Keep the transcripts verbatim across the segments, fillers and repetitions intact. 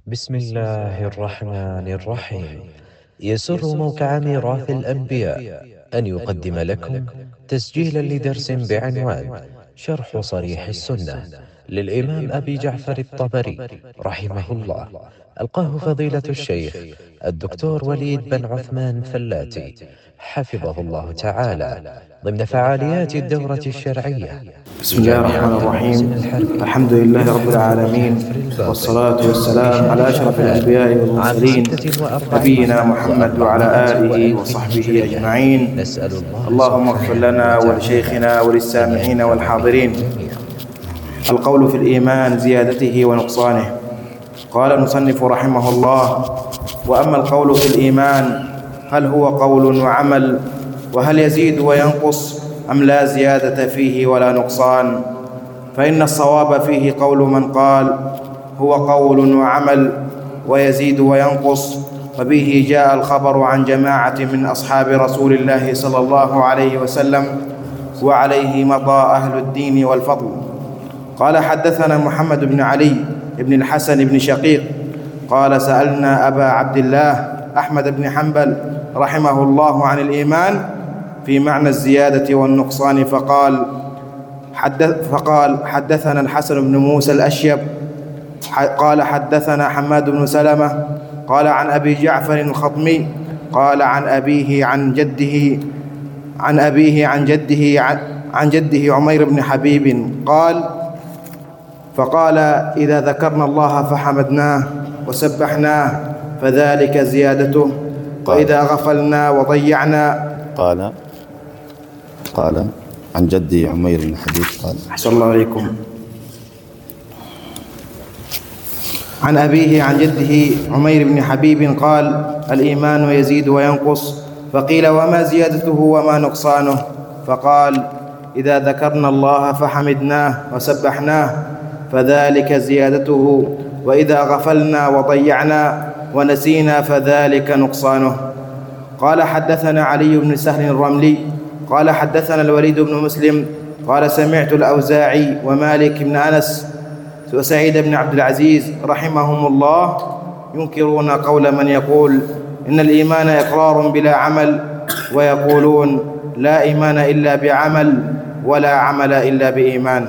بسم الله الرحمن الرحيم. يسر موقع ميراث الأنبياء أن يقدم لكم تسجيلا لدرس بعنوان شرح صريح السنة للإمام أبي جعفر الطبري رحمه الله، ألقاه فضيلة الشيخ الدكتور وليد بن عثمان فلاتي حفظه الله تعالى ضمن فعاليات الدورة الشرعية بسم الله الرحمن الرحيم. الحمد لله رب العالمين، والصلاة والسلام على أشرف الأنبياء والمرسلين نبينا محمد وعلى آله وصحبه أجمعين. اللهم اغفر لنا ولشيخنا وللسامعين والحاضرين. القول في الإيمان زيادته ونقصانه. قال المصنف رحمه الله: وأما القول في الإيمان هل هو قول وعمل، وهل يزيد وينقص أم لا زيادة فيه ولا نقصان؟ فإن الصواب فيه قول من قال هو قول وعمل ويزيد وينقص، وبه جاء الخبر عن جماعة من أصحاب رسول الله صلى الله عليه وسلم، وعليه مضى أهل الدين والفضل. قال: حدثنا محمد بن علي بن الحسن بن شقيق قال: سألنا أبا عبد الله أحمد بن حنبل رحمه الله عن الإيمان في معنى الزيادة والنقصان، فقال حدث فقال حدثنا الحسن بن موسى الأشيب قال حدثنا حماد بن سلمة قال عن أبي جعفر الخطمي قال عن أبيه عن جده عن أبيه عن جده عن, عن جده عمير بن حبيب قال: فقال: إذا ذكرنا الله فحمدناه وسبحناه فذلك زيادته، وإذا غفلنا وضيعنا. قال قال عن جدي عمير بن حبيب قال: أحسن الله عليكم. عن أبيه عن جده عمير بن حبيب قال: الإيمان يزيد وينقص. فقيل: وما زيادته وما نقصانه؟ فقال: إذا ذكرنا الله فحمدناه وسبحناه فذلك زيادته، وإذا غفلنا وضيعنا ونسينا فذلك نقصانه. قال: حدثنا علي بن سهل الرملي قال: حدثنا الوليد بن مسلم قال: سمعت الأوزاعي ومالك بن أنس وسعيد بن عبد العزيز رحمهم الله ينكرون قول من يقول إن الإيمان إقرار بلا عمل، ويقولون لا إيمان إلا بعمل ولا عمل إلا بإيمان.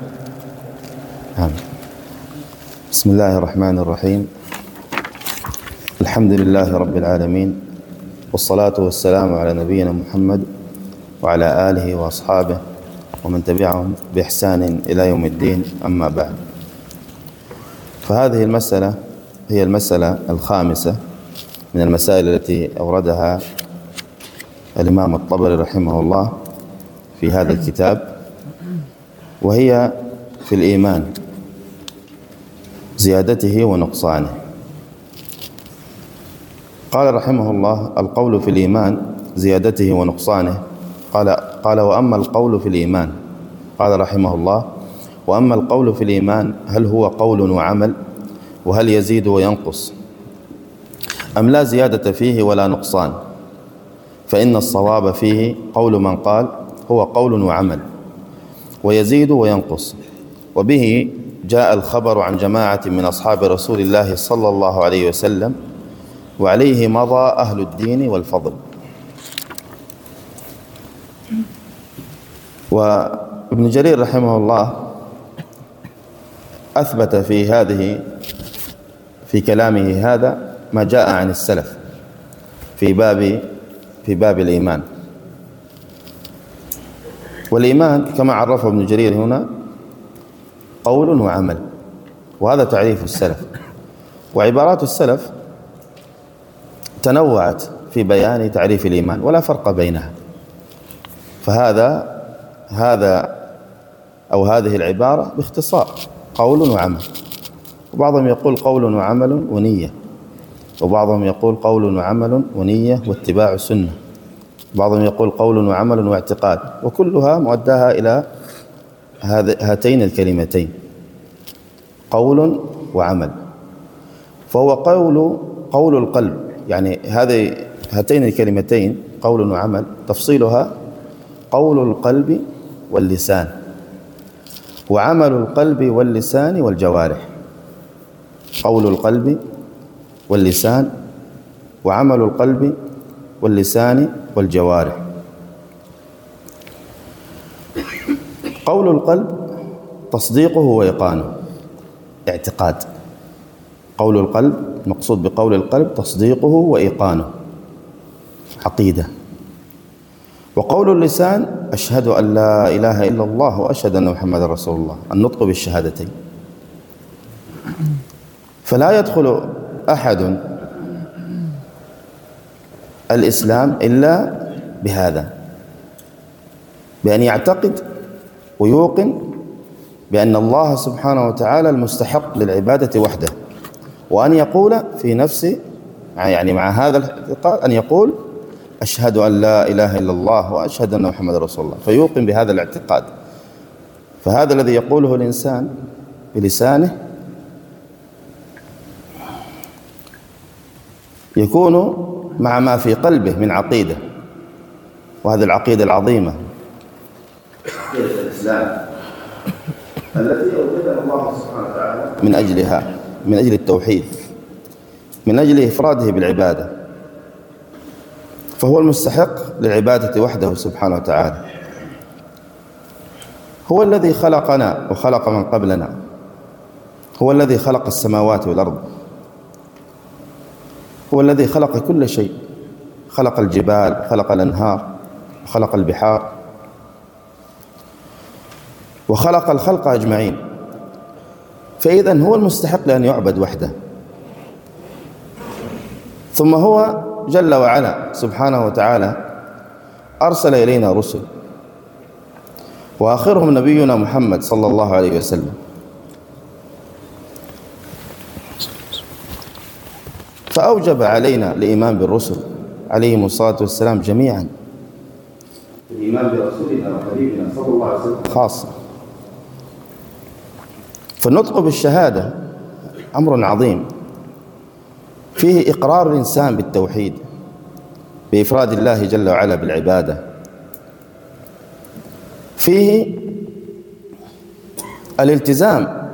بسم الله الرحمن الرحيم. الحمد لله رب العالمين، والصلاة والسلام على نبينا محمد وعلى آله وأصحابه ومن تبعهم بإحسان إلى يوم الدين. أما بعد، فهذه المسألة هي المسألة الخامسة من المسائل التي أوردها الإمام الطبري رحمه الله في هذا الكتاب، وهي في الإيمان زيادته ونقصانه. قال رحمه الله: القول في الإيمان زيادته ونقصانه. قال قال وأما القول في الإيمان، قال رحمه الله: وأما القول في الإيمان هل هو قول وعمل، وهل يزيد وينقص أم لا زيادة فيه ولا نقصان؟ فإن الصواب فيه قول من قال هو قول وعمل ويزيد وينقص، وبه جاء الخبر عن جماعة من أصحاب رسول الله صلى الله عليه وسلم، وعليه مضى أهل الدين والفضل. وابن جرير رحمه الله أثبت في هذه في كلامه هذا ما جاء عن السلف في باب في باب الإيمان. والإيمان كما عرفه ابن جرير هنا قول وعمل، وهذا تعريف السلف. وعبارات السلف تنوعت في بيان تعريف الإيمان ولا فرق بينها، فهذا هذا أو هذه العبارة باختصار قول وعمل. وبعضهم يقول قول وعمل ونية، وبعضهم يقول قول وعمل ونية واتباع سنة، بعضهم يقول قول وعمل واعتقاد، وكلها مؤداها إلى هاتين الكلمتين قول وعمل. فهو قول قول القلب، يعني هذه هاتين الكلمتين قول وعمل تفصيلها قول القلب واللسان، وعمل القلب واللسان والجوارح. قول القلب واللسان وعمل القلب واللسان والجوارح. قول القلب تصديقه وإيقانه، اعتقاد. قول القلب، المقصود بقول القلب تصديقه وإيقانه، عقيدة. وقول اللسان أشهد أن لا إله إلا الله وأشهد أن محمدا رسول الله، النطق بالشهادتين. فلا يدخل أحد الإسلام إلا بهذا، بأن يعتقد ويوقن بأن الله سبحانه وتعالى المستحق للعبادة وحده، وأن يقول في نفسه، يعني مع هذا الاعتقاد، أن يقول أشهد أن لا إله إلا الله وأشهد أن محمد رسول الله، فيوقن بهذا الاعتقاد. فهذا الذي يقوله الإنسان بلسانه يكون مع ما في قلبه من عقيدة، وهذه العقيدة العظيمة عقيدة الإسلام التي أوجدها الله سبحانه وتعالى من أجلها، من أجل التوحيد، من أجل إفراده بالعبادة، فهو المستحق للعبادة وحده سبحانه وتعالى. هو الذي خلقنا وخلق من قبلنا، هو الذي خلق السماوات والأرض، هو الذي خلق كل شيء، خلق الجبال، خلق الأنهار، خلق البحار، وخلق الخلق أجمعين. فإذن هو المستحق لأن يعبد وحده. ثم هو جل وعلا سبحانه وتعالى أرسل إلينا رسل، وآخرهم نبينا محمد صلى الله عليه وسلم. فأوجب علينا الإيمان بالرسل عليهم الصلاة والسلام جميعا، الإيمان برسولنا وحبيبنا صلى الله عليه وسلم خاصة. فالنطق بالشهادة أمر عظيم، فيه إقرار الإنسان بالتوحيد، بإفراد الله جل وعلا بالعبادة، فيه الالتزام،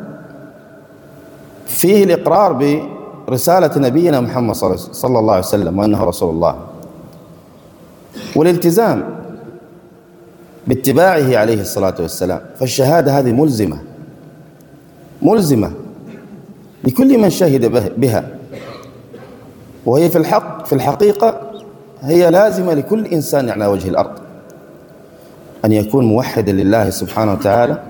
فيه الإقرار برسالة نبينا محمد صلى الله عليه وسلم وأنه رسول الله، والالتزام باتباعه عليه الصلاة والسلام. فالشهادة هذه ملزمة ملزمة لكل من شهد بها، وهي في الحق في الحقيقة هي لازمة لكل إنسان على وجه الأرض، أن يكون موحدا لله سبحانه وتعالى،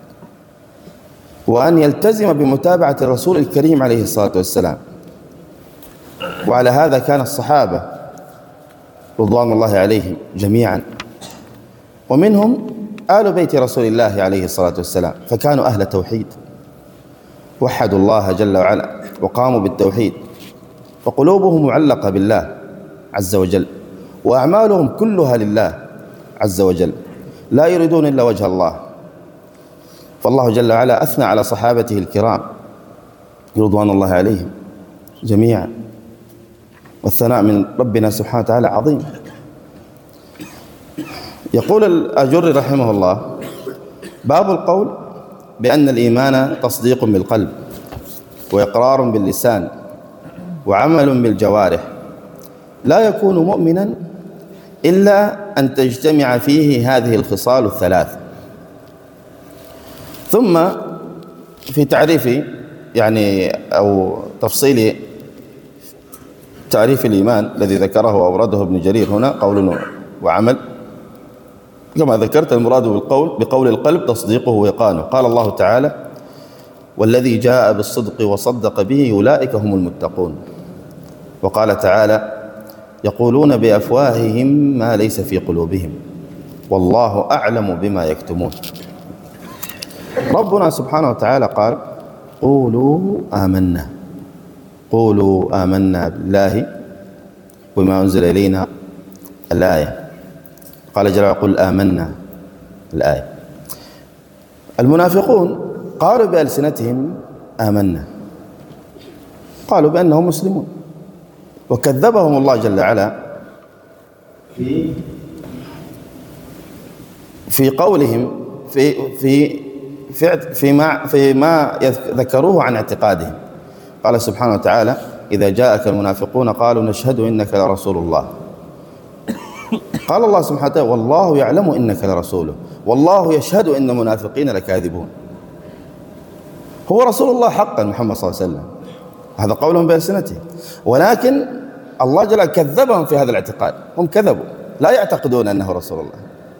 وأن يلتزم بمتابعة الرسول الكريم عليه الصلاة والسلام. وعلى هذا كان الصحابة رضوان الله عليهم جميعا، ومنهم آل بيت رسول الله عليه الصلاة والسلام، فكانوا أهل توحيد، وحدوا الله جل وعلا وقاموا بالتوحيد، فقلوبهم معلقة بالله عز وجل، وأعمالهم كلها لله عز وجل، لا يريدون إلا وجه الله. فالله جل وعلا أثنى على صحابته الكرام رضوان الله عليهم جميعا، والثناء من ربنا سبحانه وتعالى عظيم. يقول الآجري رحمه الله: باب القول بأن الإيمان تصديق بالقلب، وإقرار باللسان، وعمل بالجوارح، لا يكون مؤمنا إلا أن تجتمع فيه هذه الخصال الثلاث. ثم في تعريف يعني أو تفصيل تعريف الإيمان الذي ذكره وأورده ابن جرير هنا، قول وعمل. كما ذكرت، المراد بالقول بقول القلب تصديقه وإيقانه. قال الله تعالى: والذي جاء بالصدق وصدق به أولئك هم المتقون. وقال تعالى: يقولون بأفواههم ما ليس في قلوبهم والله أعلم بما يكتمون. ربنا سبحانه وتعالى قال: قولوا آمنا قولوا آمنا بالله وما أنزل إلينا الآية. قال جل وعلا: قل آمنا الآية. المنافقون قالوا بألسنتهم آمنا، قالوا بأنهم مسلمون، وكذبهم الله جل وعلا في في قولهم في في فيما فيما ذكروه عن اعتقادهم. قال سبحانه وتعالى: إذا جاءك المنافقون قالوا نشهد إنك لرسول الله. قال الله سبحانه وتعالى: والله يعلم إنك لرسوله والله يشهد إن المنافقين لكاذبون. هو رسول الله حقا محمد صلى الله عليه وسلم، هذا قولهم بألسنته، ولكن الله جل كذبهم في هذا الاعتقاد. هم كذبوا، لا يعتقدون أنه رسول الله.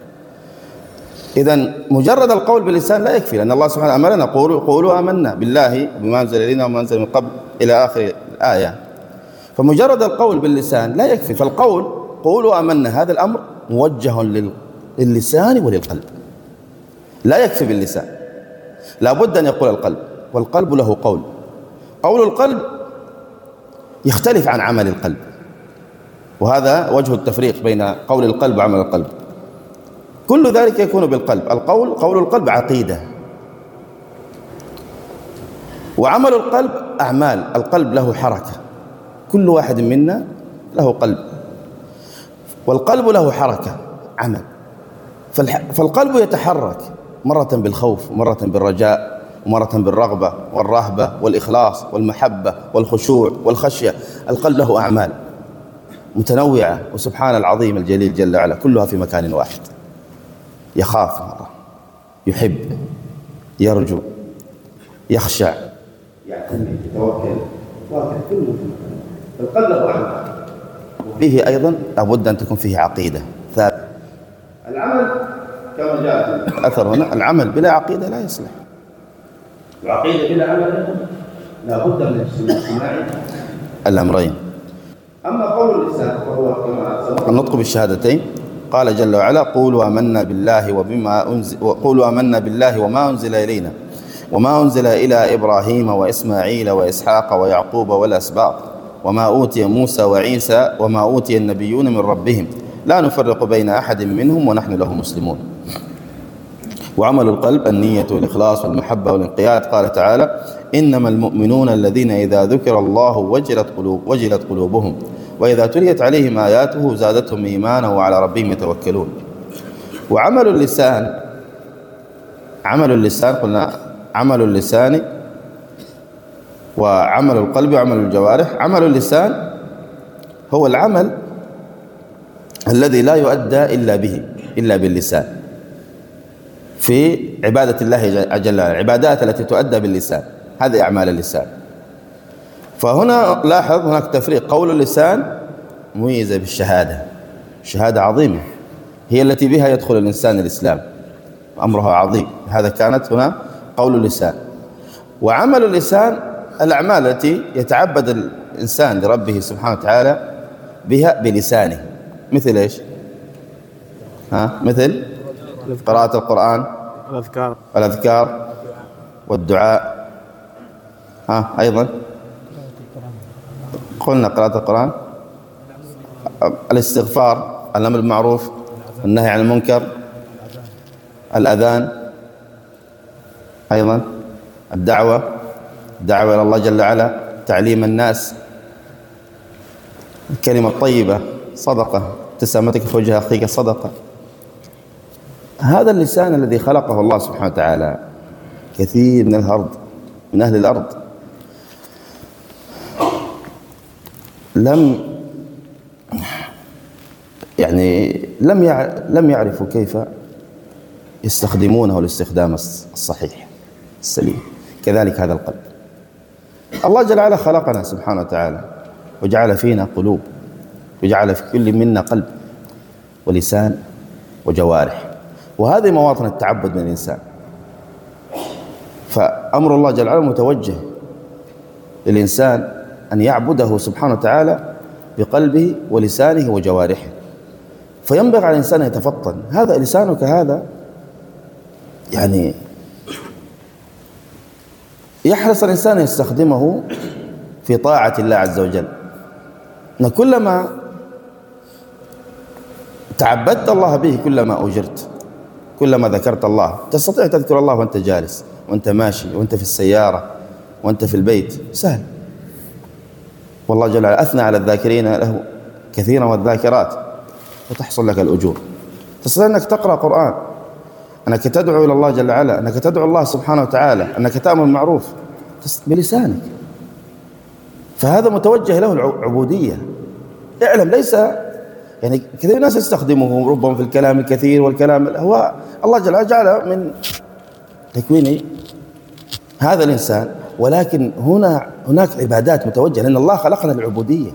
إذن مجرد القول باللسان لا يكفي، لأن الله سبحانه أمرنا: قولوا, قولوا آمنا بالله بما أنزل إلينا وما أنزل من قبل إلى آخر الآية. فمجرد القول باللسان لا يكفي. فالقول قولوا آمنا هذا الأمر موجه للسان وللقلب، لا يكفي باللسان، لا بد أن يقول القلب، والقلب له قول. قول القلب يختلف عن عمل القلب، وهذا وجه التفريق بين قول القلب وعمل القلب. كل ذلك يكون بالقلب. القول قول القلب عقيدة، وعمل القلب أعمال. القلب له حركة، كل واحد منا له قلب، والقلب له حركة عمل. فالقلب يتحرك مرة بالخوف ومرة بالرجاء ومرة بالرغبة والرهبة والإخلاص والمحبة والخشوع والخشية. القلب له أعمال متنوعة، وسبحان العظيم الجليل جل وعلا كلها في مكان واحد. يخاف مرة، يحب، يرجو، يخشع، يعتمد، يتوكل، وهكذا كله في مكان. القلب له أعمال، وفيه أيضا لابد أن تكون فيه عقيدة ثابتة. العمل كما جاء في الأثر هنا: العمل بلا عقيدة لا يصلح، العقيدة بلا عمل لا بد من اجتماع الأمرين. أما قول اللسان فهو كما سبق النطق بالشهادتين. قال جل وعلا: قولوا آمنا بالله وبما أنزل قولوا آمنا بالله وما أنزل إلينا وما أنزل إلى إبراهيم وإسماعيل وإسحاق ويعقوب والأسباط وما أوتي موسى وعيسى وما أوتي النبيون من ربهم لا نفرق بين أحد منهم ونحن له مسلمون. وعمل القلب النية والإخلاص والمحبة والانقياد. قال تعالى: إنما المؤمنون الذين إذا ذكر الله وجلت قلوب وجلت قلوبهم وإذا تليت عليهم آياته زادتهم إيمانا وعلى ربهم يتوكلون. وعمل اللسان عمل اللسان قلنا عمل اللسان وعمل القلب وعمل الجوارح. عمل اللسان هو العمل الذي لا يؤدى إلا به إلا باللسان في عبادة الله جل وعلا، العبادات التي تؤدى باللسان هذه أعمال اللسان. فهنا لاحظ هناك تفريق. قول اللسان مميزة بالشهادة، شهادة عظيمة هي التي بها يدخل الإنسان الإسلام، أمرها عظيم. هذا كانت هنا قول اللسان. وعمل اللسان الأعمال التي يتعبد الإنسان لربه سبحانه وتعالى بها بلسانه، مثل إيش؟ ها مثل قراءة القرآن الأذكار والأذكار والدعاء. ها أيضا قلنا قراءة القرآن، الاستغفار، الأمر بالمعروف، النهي عن المنكر، الأذان، أيضا الدعوة الدعوة إلى الله جل وعلا، تعليم الناس، الكلمة الطيبة، صدقة، ابتسامتك في وجه أخيك صدقة. هذا اللسان الذي خلقه الله سبحانه وتعالى كثير من الأرض من أهل الأرض لم يعني لم لم يعرفوا كيف يستخدمونه الاستخدام الصحيح السليم. كذلك هذا القلب. الله جل وعلا خلقنا سبحانه وتعالى وجعل فينا قلوب، وجعل في كل منا قلب ولسان وجوارح، وهذه مواطن التعبد من الإنسان. فأمر الله جل وعلا متوجه للإنسان أن يعبده سبحانه وتعالى بقلبه ولسانه وجوارحه. فينبغي على الإنسان أن يتفطن. هذا لسانك هذا يعني يحرص الإنسان أن يستخدمه في طاعة الله عز وجل. أن كلما تعبدت الله به كلما أجرت، كلما ذكرت الله. تستطيع تذكر الله وأنت جالس وأنت ماشي وأنت في السيارة وأنت في البيت، سهل. والله جل وعلا أثنى على الذاكرين له كثيرا والذاكرات، وتحصل لك الأجور. تستطيع أنك تقرأ قرآن، أنك تدعو إلى الله جل وعلا، أنك تدعو الله سبحانه وتعالى، أنك تأمر بالمعروف بلسانك. فهذا متوجه له العبودية. اعلم ليس يعني كثير من الناس يستخدمه ربما في الكلام الكثير والكلام، هو الله جل وعلا جعل من تكوين هذا الإنسان، ولكن هنا هناك عبادات متوجهة، لأن الله خلقنا للعبودية.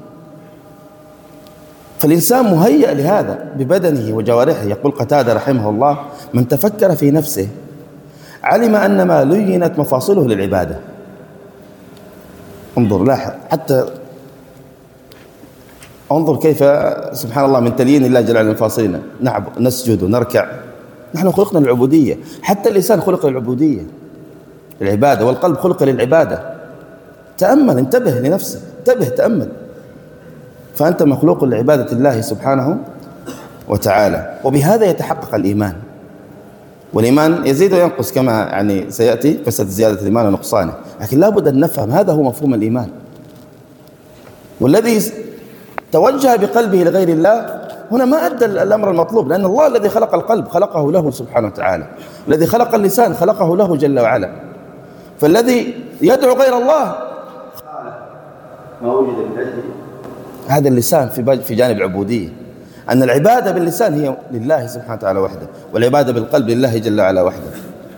فالإنسان مهيأ لهذا ببدنه وجوارحه. يقول قتادة رحمه الله: من تفكر في نفسه علم أن ما لينت مفاصله للعبادة. انظر، لاحظ، حتى انظر كيف سبحان الله من تليين الله جل وعلا مفاصلنا، نعبد، نسجد ونركع. نحن خلقنا للعبودية، حتى اللسان خلق للعبودية، العبادة، والقلب خلق للعبادة. تأمل، انتبه لنفسك، انتبه، تأمل. فأنت مخلوق لعبادة الله سبحانه وتعالى، وبهذا يتحقق الإيمان. والإيمان يزيد وينقص كما يعني سيأتي قصة زيادة الإيمان ونقصانه، لكن لا بد أن نفهم هذا هو مفهوم الإيمان. والذي توجه بقلبه لغير الله هنا ما أدى الأمر المطلوب، لأن الله الذي خلق القلب خلقه له سبحانه وتعالى، الذي خلق اللسان خلقه له جل وعلا. فالذي يدعو غير الله ما وجد من أجله هذا اللسان في في جانب العبودية، أن العبادة باللسان هي لله سبحانه وتعالى وحده، والعبادة بالقلب لله جل وعلا وحده.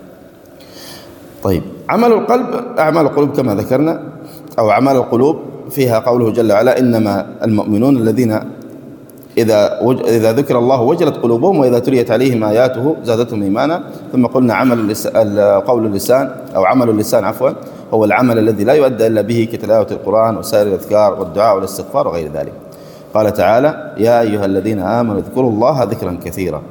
طيب، عمل القلب، أعمال القلوب كما ذكرنا، أو أعمال القلوب فيها قوله جل وعلا: إنما المؤمنون الذين إذا وج... إذا ذكر الله وجلت قلوبهم وإذا تليت عليهم آياته زادتهم إيمانا. ثم قلنا عمل اللس... قول اللسان أو عمل اللسان عفوا هو العمل الذي لا يؤدى إلا به كتلاوة القرآن وسائر الأذكار والدعاء والاستغفار وغير ذلك. قال تعالى: يا أيها الذين آمنوا اذكروا الله ذكرا كثيرا.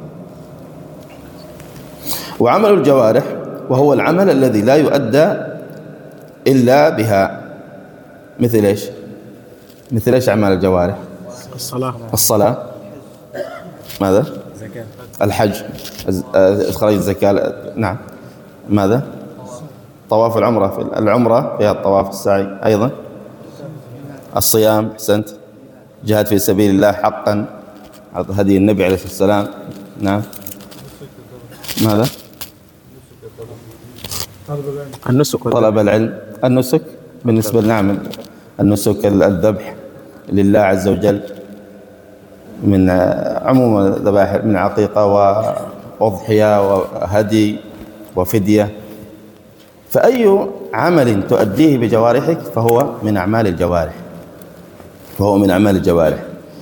وعمل الجوارح وهو العمل الذي لا يؤدى إلا بها، مثل إيش؟ مثل إيش أعمال الجوارح؟ الصلاة الصلاة ماذا؟ زكاة، الحج، إخراج الزكاة، نعم، ماذا؟ طواف العمرة، في العمرة فيها الطواف، السعي أيضا، الصيام، أحسنت، جهاد في سبيل الله حقا، هدي النبي عليه الصلاة والسلام، نعم، ماذا؟ النسك، طلب العلم، النسك بالنسبة لنعم النسك الذبح لله عز وجل من عموم الذبائح، من عقيقة وأضحية وهدي وفدية. فأي عمل تؤديه بجوارحك فهو من أعمال الجوارح، فهو من أعمال الجوارح.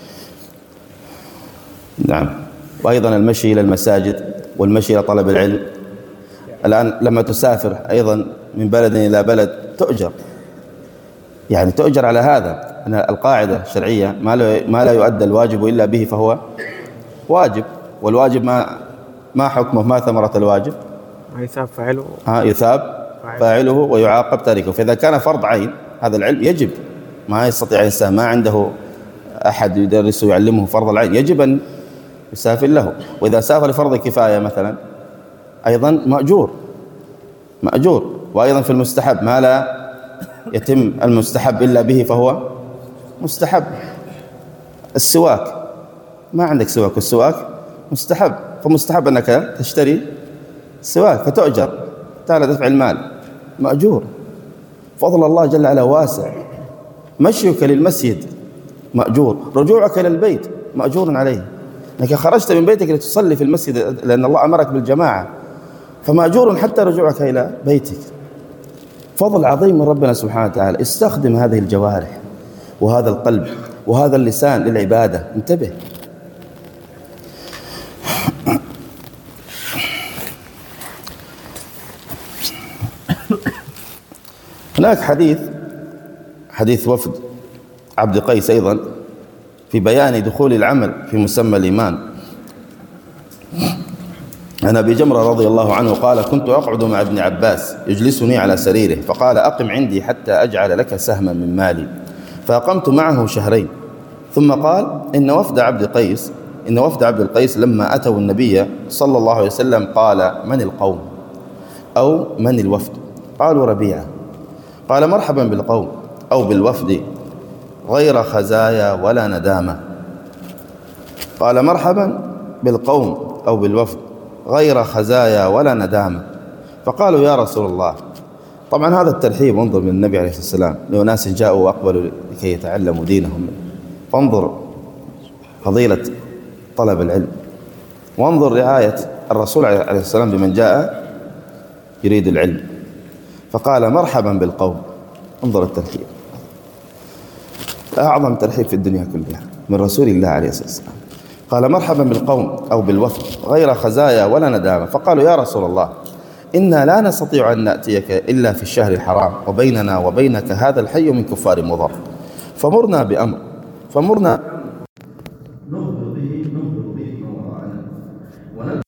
نعم. وأيضا المشي إلى المساجد والمشي إلى طلب العلم. الآن لما تسافر أيضا من بلد إلى بلد تؤجر، يعني تؤجر على هذا. أن القاعدة الشرعية ما ما لا يؤدى الواجب إلا به فهو واجب، والواجب ما ما حكمه، ما ثمرة الواجب؟ يثاب فاعله، ها يثاب فاعله ويعاقب تاركه. فإذا كان فرض عين هذا العلم يجب، ما يستطيع إنسان ما عنده أحد يدرسه ويعلمه فرض العين، يجب أن يسافر له. وإذا سافر لفرض كفاية مثلا أيضا مأجور، مأجور. وأيضا في المستحب ما لا يتم المستحب إلا به فهو مستحب. السواك، ما عندك سواك والسواك مستحب، فمستحب أنك تشتري سواك فتؤجر، تعالى دفع المال، مأجور. فضل الله جل وعلا واسع. مشيك للمسجد مأجور، رجوعك إلى البيت مأجور عليه، أنك خرجت من بيتك لتصلي في المسجد لأن الله أمرك بالجماعة، فمأجور حتى رجوعك إلى بيتك. فضل عظيم من ربنا سبحانه وتعالى. استخدم هذه الجوارح وهذا القلب وهذا اللسان للعبادة، انتبه. هناك حديث حديث وفد عبد قيس أيضا في بيان دخول العمل في مسمى الإيمان. عن أبي جمرة رضي الله عنه قال: كنت أقعد مع ابن عباس يجلسني على سريره، فقال: أقم عندي حتى أجعل لك سهما من مالي. فأقمت معه شهرين، ثم قال: إن وفد عبد قيس إن وفد عبد القيس لما أتوا النبي صلى الله عليه وسلم قال: من القوم أو من الوفد؟ قالوا: ربيعة. قال: مرحبا بالقوم أو بالوفد غير خزايا ولا ندامة. قال: مرحبا بالقوم أو بالوفد غير خزايا ولا ندامة. فقالوا: يا رسول الله، طبعا هذا الترحيب انظر من النبي عليه الصلاة والسلام لأناس جاءوا وأقبلوا لكي يتعلموا دينهم، فانظر فضيلة طلب العلم، وانظر رعاية الرسول عليه الصلاة والسلام بمن جاء يريد العلم، فقال مرحبا بالقوم. انظر الترحيب، أعظم ترحيب في الدنيا كلها من رسول الله عليه الصلاة والسلام. قال مرحبا بالقوم أو بالوفد غير خزايا ولا ندامة. فقالوا يا رسول الله إنا لا نستطيع أن نأتيك إلا في الشهر الحرام، وبيننا وبينك هذا الحي من كفار مضر، فمرنا بأمر فمرنا نخبر به نخبر به وراءنا.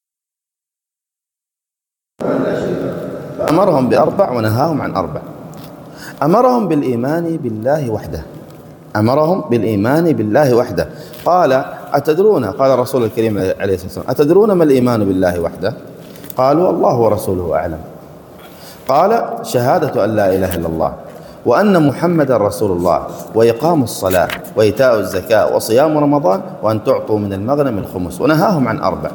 فأمرهم بأربع ونهاهم عن أربع. أمرهم بالإيمان بالله وحده، أمرهم بالإيمان بالله وحده. قال أتدرون، قال الرسول الكريم عليه الصلاة والسلام أتدرون ما الإيمان بالله وحده؟ قالوا الله ورسوله أعلم. قال شهادة أن لا إله إلا الله وأن محمد رسول الله وإقام الصلاة وإيتاء الزكاة وصيام رمضان وأن تعطوا من المغنم الخمس، ونهاهم عن أربع.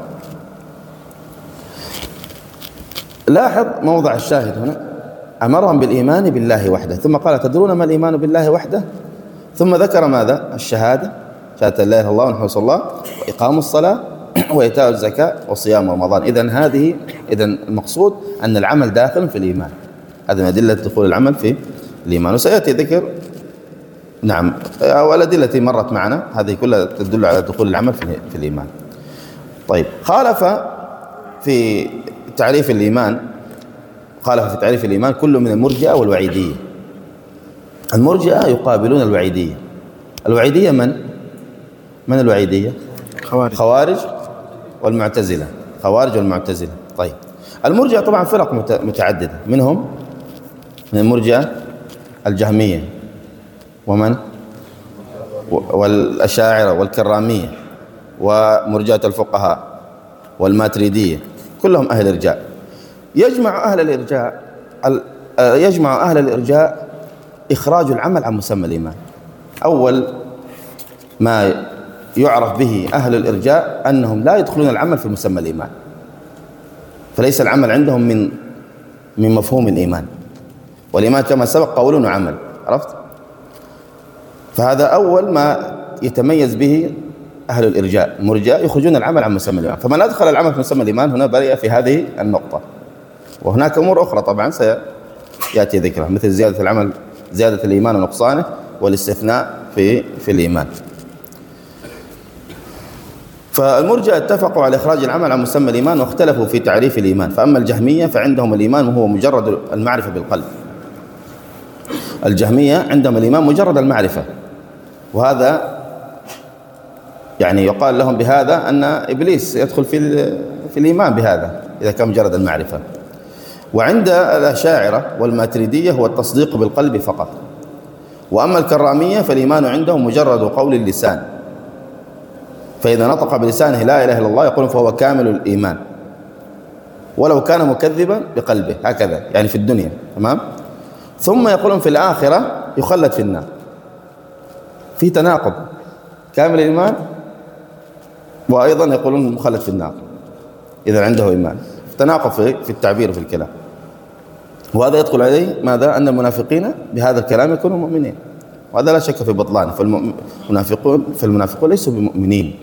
لاحظ موضع الشاهد هنا، أمرهم بالإيمان بالله وحده، ثم قال تدرون ما الإيمان بالله وحده؟ ثم ذكر ماذا؟ الشهادة، شهادة لا إله إلا الله ونحمد الله وإقام الصلاة وإيتاء الزكاة وصيام رمضان. إذن هذه إذن المقصود أن العمل داخل في الإيمان، هذا من أدلة دخول العمل في الإيمان، وسيأتي ذكر نعم والأدلة التي مرت معنا هذه كلها تدل على دخول العمل في الإيمان. طيب، خالف في تعريف الإيمان خالف في تعريف الإيمان كل من المرجئة والوعيدية. المرجئة يقابلون الوعيدية. الوعيدية من؟ من الوعيدية؟ خوارج خوارج والمعتزلة خوارج والمعتزلة. طيب، المرجئة طبعا فرق متعددة، منهم من المرجئة الجهمية ومن؟ والأشاعرة والكرامية ومرجئة الفقهاء والماتريدية، كلهم أهل الإرجاء. يجمع أهل الإرجاء يجمع أهل الإرجاء إخراج العمل عن مسمى الإيمان. أول ما يعرف به أهل الإرجاء أنهم لا يدخلون العمل في مسمى الإيمان، فليس العمل عندهم من من مفهوم الإيمان، والإيمان كما سبق قول وعمل، عرفت؟ فهذا أول ما يتميز به أهل الإرجاء. المرجئة يخرجون العمل عن مسمى الإيمان، فمن أدخل العمل في مسمى الإيمان هنا برئ في هذه النقطة. وهناك أمور أخرى طبعا سيأتي ذكرها، مثل زيادة العمل، زيادة الإيمان ونقصانه، والاستثناء في في الإيمان. فالمرجئة اتفقوا على إخراج العمل عن مسمى الإيمان واختلفوا في تعريف الإيمان. فأما الجهمية فعندهم الإيمان وهو مجرد المعرفة بالقلب. الجهمية عندهم الإيمان مجرد المعرفة، وهذا يعني يقال لهم بهذا أن إبليس يدخل في في الإيمان بهذا إذا كان مجرد المعرفة. وعند الأشاعرة والماتريدية هو التصديق بالقلب فقط. وأما الكرامية فالإيمان عندهم مجرد قول اللسان، فإذا نطق بلسانه لا إله إلا الله يقول فهو كامل الإيمان ولو كان مكذبا بقلبه، هكذا يعني في الدنيا، تمام. ثم يقولون في الآخرة يخلد في النار. في تناقض، كامل الإيمان وأيضا يقولون مخلد في النار إذا عنده إيمان، تناقض في في التعبير وفي الكلام. وهذا يدخل عليه ماذا؟ أن المنافقين بهذا الكلام يكونوا مؤمنين، وهذا لا شك في بطلانه. فالمنافقون فالمنافقون ليسوا بمؤمنين،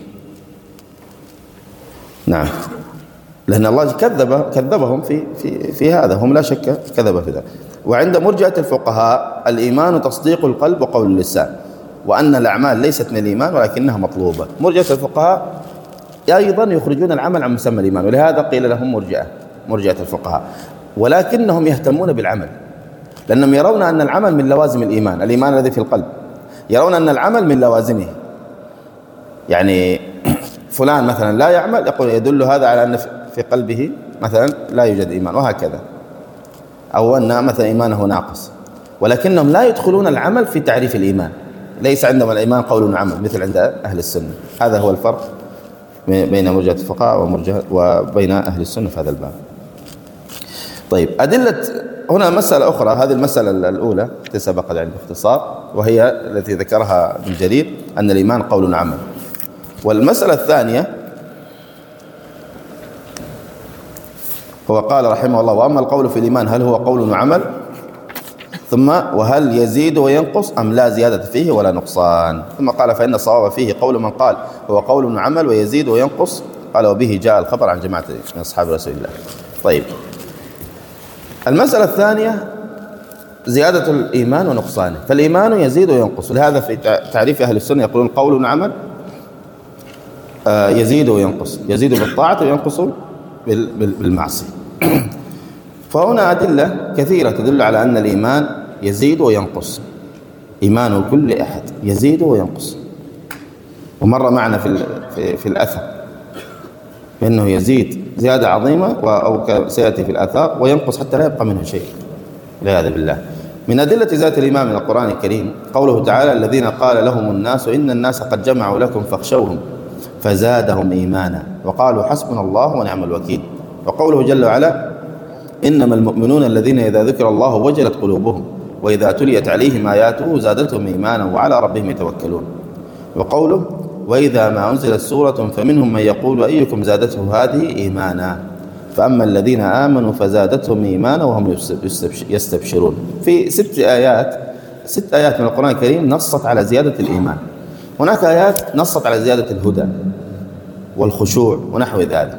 نعم، لأن الله كذب كذبهم في في في هذا، هم لا شك كذب في ذلك. وعند مرجئة الفقهاء الإيمان تصديق القلب وقول اللسان، وأن الأعمال ليست من الإيمان ولكنها مطلوبة. مرجئة الفقهاء أيضا يخرجون العمل عن مسمى الإيمان، ولهذا قيل لهم مرجئة مرجئة الفقهاء، ولكنهم يهتمون بالعمل، لأنهم يرون أن العمل من لوازم الإيمان، الإيمان الذي في القلب، يرون أن العمل من لوازمه. يعني فلان مثلا لا يعمل، يقول يدل هذا على أن في قلبه مثلا لا يوجد إيمان، وهكذا، أو أن مثلا إيمانه ناقص. ولكنهم لا يدخلون العمل في تعريف الإيمان، ليس عندهم الإيمان قول وعمل مثل عند أهل السنة. هذا هو الفرق بين مرجئة الفقهاء ومرجئة وبين أهل السنة في هذا الباب. طيب، أدلة هنا مسألة أخرى، هذه المسألة الأولى التي سبقت عند باختصار، وهي التي ذكرها ابن جرير أن الإيمان قول وعمل. والمسألة الثانية هو قال رحمه الله: وأما القول في الإيمان هل هو قول وعمل؟ ثم وهل يزيد وينقص أم لا زيادة فيه ولا نقصان؟ ثم قال فإن الصواب فيه قول من قال هو قول وعمل ويزيد وينقص، قال وبه جاء الخبر عن جماعة من أصحاب رسول الله. طيب، المسألة الثانية زيادة الإيمان ونقصانه. فالإيمان يزيد وينقص، لهذا في تعريف أهل السنة يقولون قول وعمل يزيد وينقص، يزيد بالطاعة وينقص بالمعصية. فهنا أدلة كثيرة تدل على أن الإيمان يزيد وينقص، إيمان كل أحد يزيد وينقص. ومر معنا في في, في الأثر بأنه يزيد زيادة عظيمة أو سيأتي في الآثار، وينقص حتى لا يبقى منه شيء والعياذ بالله. من أدلة زيادة الإيمان من القرآن الكريم قوله تعالى الذين قال لهم الناس إن الناس قد جمعوا لكم فاخشوهم فزادهم إيمانا وقالوا حسبنا الله ونعم الوكيل. وقوله جل وعلا إنما المؤمنون الذين إذا ذكر الله وجلت قلوبهم وإذا تليت عليهم آياته زادتهم إيمانا وعلى ربهم يتوكلون. وقوله وإذا ما أنزلت سورة فمنهم من يقول أيكم زادته هذه إيمانا فأما الذين آمنوا فزادتهم إيمانا وهم يستبشرون. في ست آيات ست آيات من القرآن الكريم نصت على زيادة الإيمان. هناك آيات نصت على زيادة الهدى والخشوع ونحو ذلك.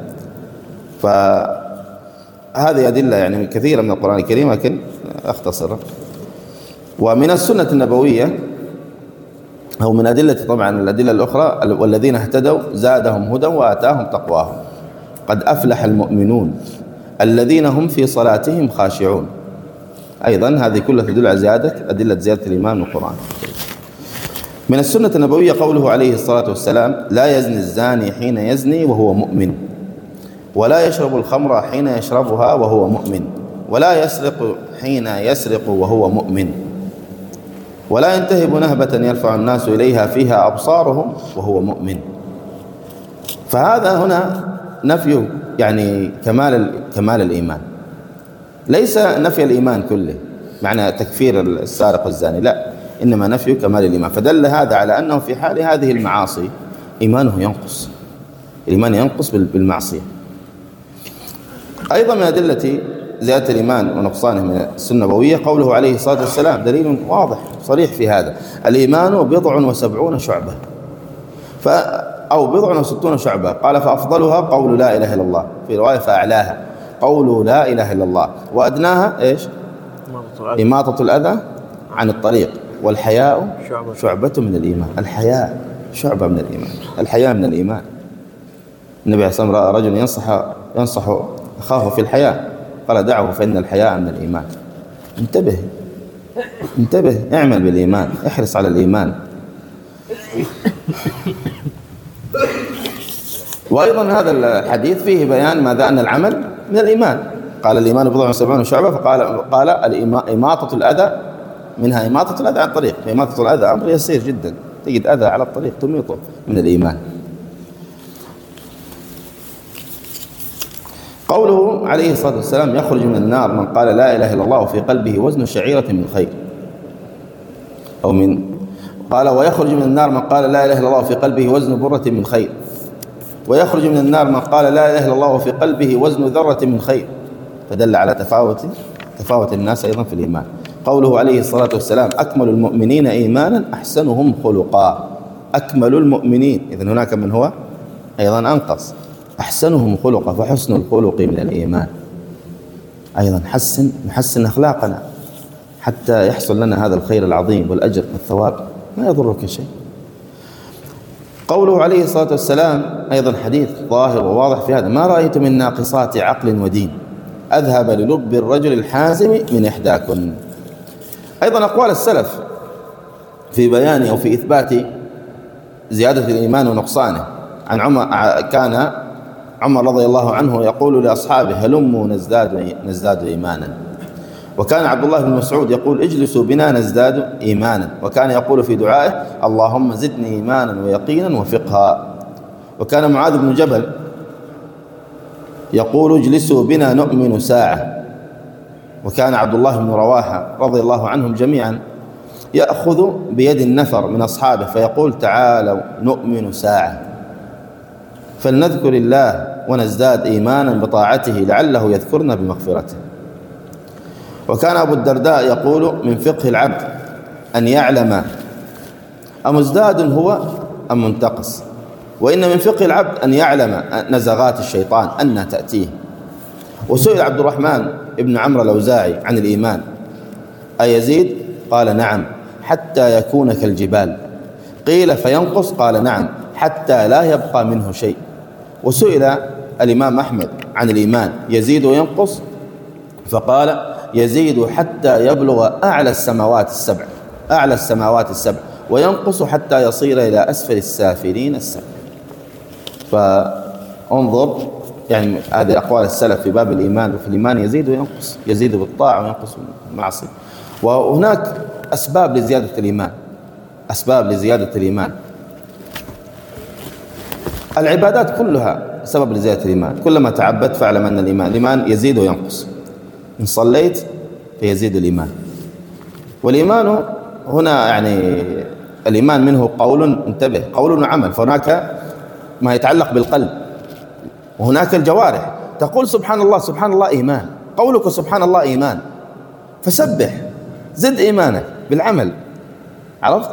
فهذه أدلة يعني كثيرة من القرآن الكريم، لكن أختصر. ومن السنة النبوية أو من أدلة طبعا الأدلة الأخرى والذين اهتدوا زادهم هدى وآتاهم تقواهم قد أفلح المؤمنون الذين هم في صلاتهم خاشعون. أيضا هذه كلها تدل على زيادة أدلة زيادة الإيمان من القرآن. من السنة النبوية قوله عليه الصلاة والسلام لا يزني الزاني حين يزني وهو مؤمن، ولا يشرب الخمر حين يشربها وهو مؤمن، ولا يسرق حين يسرق وهو مؤمن، ولا ينتهب نهبة يرفع الناس إليها فيها أبصارهم وهو مؤمن. فهذا هنا نفي يعني كمال كمال الإيمان، ليس نفي الإيمان كله معنى تكفير السارق والزاني، لا، إنما نفي كمال الإيمان. فدل هذا على أنه في حال هذه المعاصي إيمانه ينقص، الإيمان ينقص بالمعصية. أيضا من أدلة زيادة الإيمان ونقصانه من السنة النبوية قوله عليه الصلاة والسلام دليل واضح صريح في هذا الإيمان بضع وسبعون شعبة ف أو بضع وستون شعبة، قال فأفضلها قول لا إله إلا الله، في رواية فأعلاها قول لا إله إلا الله، وأدناها إيش؟ إماطة الأذى عن الطريق، والحياء شعبة من الإيمان. الحياء شعبة من الإيمان، الحياء من الإيمان. النبي عليه الصلاة والسلام رأى رجل ينصح ينصح أخاه في الحياء قال دعه فإن الحياء من الإيمان. انتبه انتبه اعمل بالإيمان، احرص على الإيمان. وأيضا هذا الحديث فيه بيان ماذا أن العمل من الإيمان. قال الإيمان بضع وسبعون شعبة، فقال قال إماطة الأذى منها إماطة الأذى عن الطريق. إماطة الأذى أمر يسير جدا، تجد أذى على الطريق تميطه من الإيمان. قوله عليه الصلاة والسلام يخرج من النار من قال لا إله إلا الله وفي قلبه وزن شعيرة من خير، أو من قال ويخرج من النار من قال لا إله إلا الله وفي قلبه وزن برة من خير، ويخرج من النار من قال لا إله إلا الله وفي قلبه وزن ذرة من خير. فدل على تفاوت تفاوت الناس أيضا في الإيمان. قوله عليه الصلاة والسلام أكمل المؤمنين إيمانا أحسنهم خلقا. أكمل المؤمنين، إذن هناك من هو أيضا أنقص. أحسنهم خلقا، فحسن الخلق من الإيمان. أيضا حسن نحسن أخلاقنا حتى يحصل لنا هذا الخير العظيم والأجر والثواب، ما يضرك شيء. قوله عليه الصلاة والسلام أيضا حديث ظاهر وواضح في هذا ما رأيت من ناقصات عقل ودين أذهب للب الرجل الحازم من إحداكن. أيضا أقوال السلف في بيان أو في إثبات زيادة الإيمان ونقصانه. عن عمر كان عمر رضي الله عنه يقول لأصحابه هلموا نزداد نزداد إيمانا، وكان عبد الله بن مسعود يقول اجلسوا بنا نزداد إيمانا، وكان يقول في دعائه اللهم زدني إيمانا ويقينا وفقها. وكان معاذ بن جبل يقول اجلسوا بنا نؤمن ساعة. وكان عبد الله بن رواحة رضي الله عنهم جميعا يأخذ بيد النفر من أصحابه فيقول تعالوا نؤمن ساعة، فلنذكر الله ونزداد إيمانا بطاعته لعله يذكرنا بمغفرته. وكان أبو الدرداء يقول: من فقه العبد أن يعلم أمزداد هو أم منتقص، وإن من فقه العبد أن يعلم نزغات الشيطان أن تأتيه. وسئل عبد الرحمن ابن عمرو الأوزاعي عن الإيمان: أيزيد؟ قال: نعم، حتى يكون كالجبال. قيل: فينقص؟ قال: نعم، حتى لا يبقى منه شيء. وسئل الإمام أحمد عن الإيمان: يزيد وينقص؟ فقال: يزيد حتى يبلغ أعلى السماوات السبع أعلى السماوات السبع وينقص حتى يصير إلى أسفل السافلين السبع. فانظر يعني هذه أقوال السلف في باب الإيمان. وفي الإيمان يزيد وينقص، يزيد بالطاعة وينقص بالمعصية. وهناك أسباب لزيادة الإيمان، أسباب لزيادة الإيمان. العبادات كلها سبب لزيادة الإيمان. كلما تعبدت فاعلم أن الإيمان الإيمان يزيد وينقص. إن صليت فيزيد الإيمان. والإيمان هنا يعني الإيمان منه قول، انتبه، قول وعمل. فهناك ما يتعلق بالقلب، وهناك الجوارح. تقول سبحان الله، سبحان الله إيمان، قولك سبحان الله إيمان، فسبح، زد إيمانك بالعمل. عرفت؟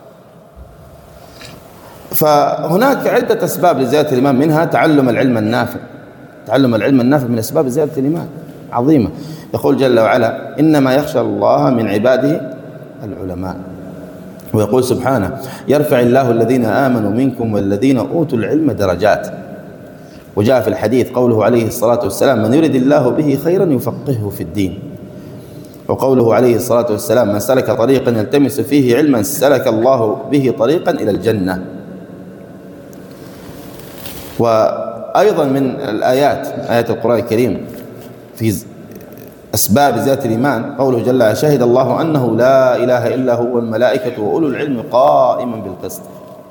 فهناك عدة أسباب لزيادة الإيمان، منها تعلم العلم النافع. تعلم العلم النافع من أسباب زيادة الإيمان عظيمة. يقول جل وعلا: إنما يخشى الله من عباده العلماء. ويقول سبحانه: يرفع الله الذين آمنوا منكم والذين أوتوا العلم درجات. وجاء في الحديث قوله عليه الصلاة والسلام: من يرد الله به خيرا يفقهه في الدين. وقوله عليه الصلاة والسلام: من سلك طريقا يلتمس فيه علما سلك الله به طريقا إلى الجنة. وأيضا من الآيات، آيات القرآن الكريم في أسباب زيادة الإيمان قوله جل وعلا: شهد الله أنه لا إله إلا هو والملائكة وأولو العلم قائما بالقسط.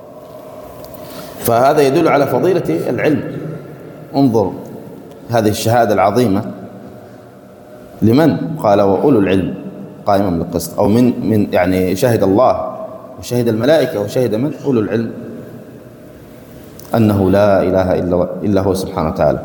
فهذا يدل على فضيلة العلم. انظر هذه الشهادة العظيمة لمن؟ قال: وأولو العلم قائما بالقسط. أو من من يعني شهد الله وشهد الملائكة وشهد من؟ أولو العلم أنه لا إله إلا إلا هو سبحانه وتعالى.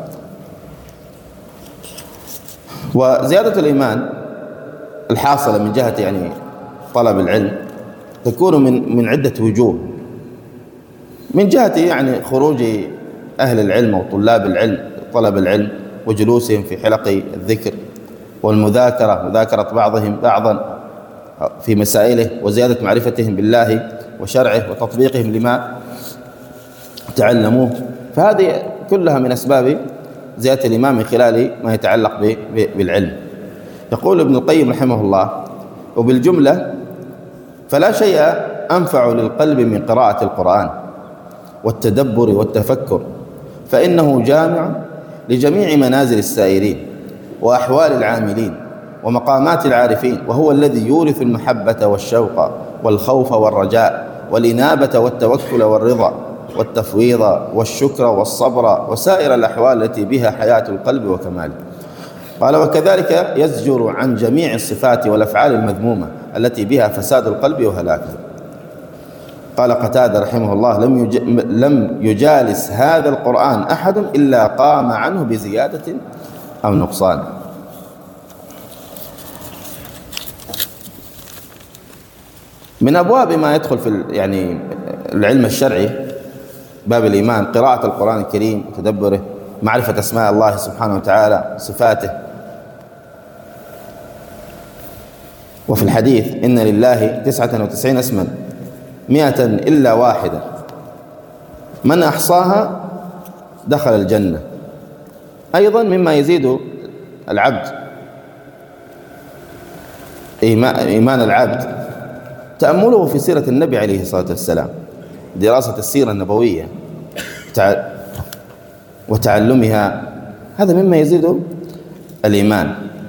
وزيادة الإيمان الحاصلة من جهة يعني طلب العلم تكون من من عدة وجوه. من جهة يعني خروج أهل العلم وطلاب العلم، طلب العلم وجلوسهم في حلق الذكر والمذاكرة، مذاكرة بعضهم بعضا في مسائله، وزيادة معرفتهم بالله وشرعه وتطبيقهم لما تعلموه. فهذه كلها من أسباب زيادة الإيمان من خلال ما يتعلق بالعلم. يقول ابن القيم رحمه الله: وبالجملة فلا شيء أنفع للقلب من قراءة القرآن والتدبر والتفكر، فإنه جامع لجميع منازل السائرين وأحوال العاملين ومقامات العارفين، وهو الذي يورث المحبة والشوق والخوف والرجاء والإنابة والتوكل والرضا والتفويض والشكر والصبر وسائر الأحوال التي بها حياة القلب وكماله. قال: وكذلك يزجر عن جميع الصفات والأفعال المذمومة التي بها فساد القلب وهلاكه. قال قتادة رحمه الله: لم يج... لم يجالس هذا القرآن أحد إلا قام عنه بزيادة أو نقصان. من أبواب ما يدخل في يعني العلم الشرعي باب الإيمان قراءة القرآن الكريم وتدبره، معرفة أسماء الله سبحانه وتعالى صفاته. وفي الحديث: إن لله تسعة وتسعين اسما مئة إلا واحدة من أحصاها دخل الجنة. أيضا مما يزيد العبد إيمان العبد تأمله في سيرة النبي عليه الصلاة والسلام، دراسة السيرة النبوية وتعلمها، هذا مما يزيد الإيمان.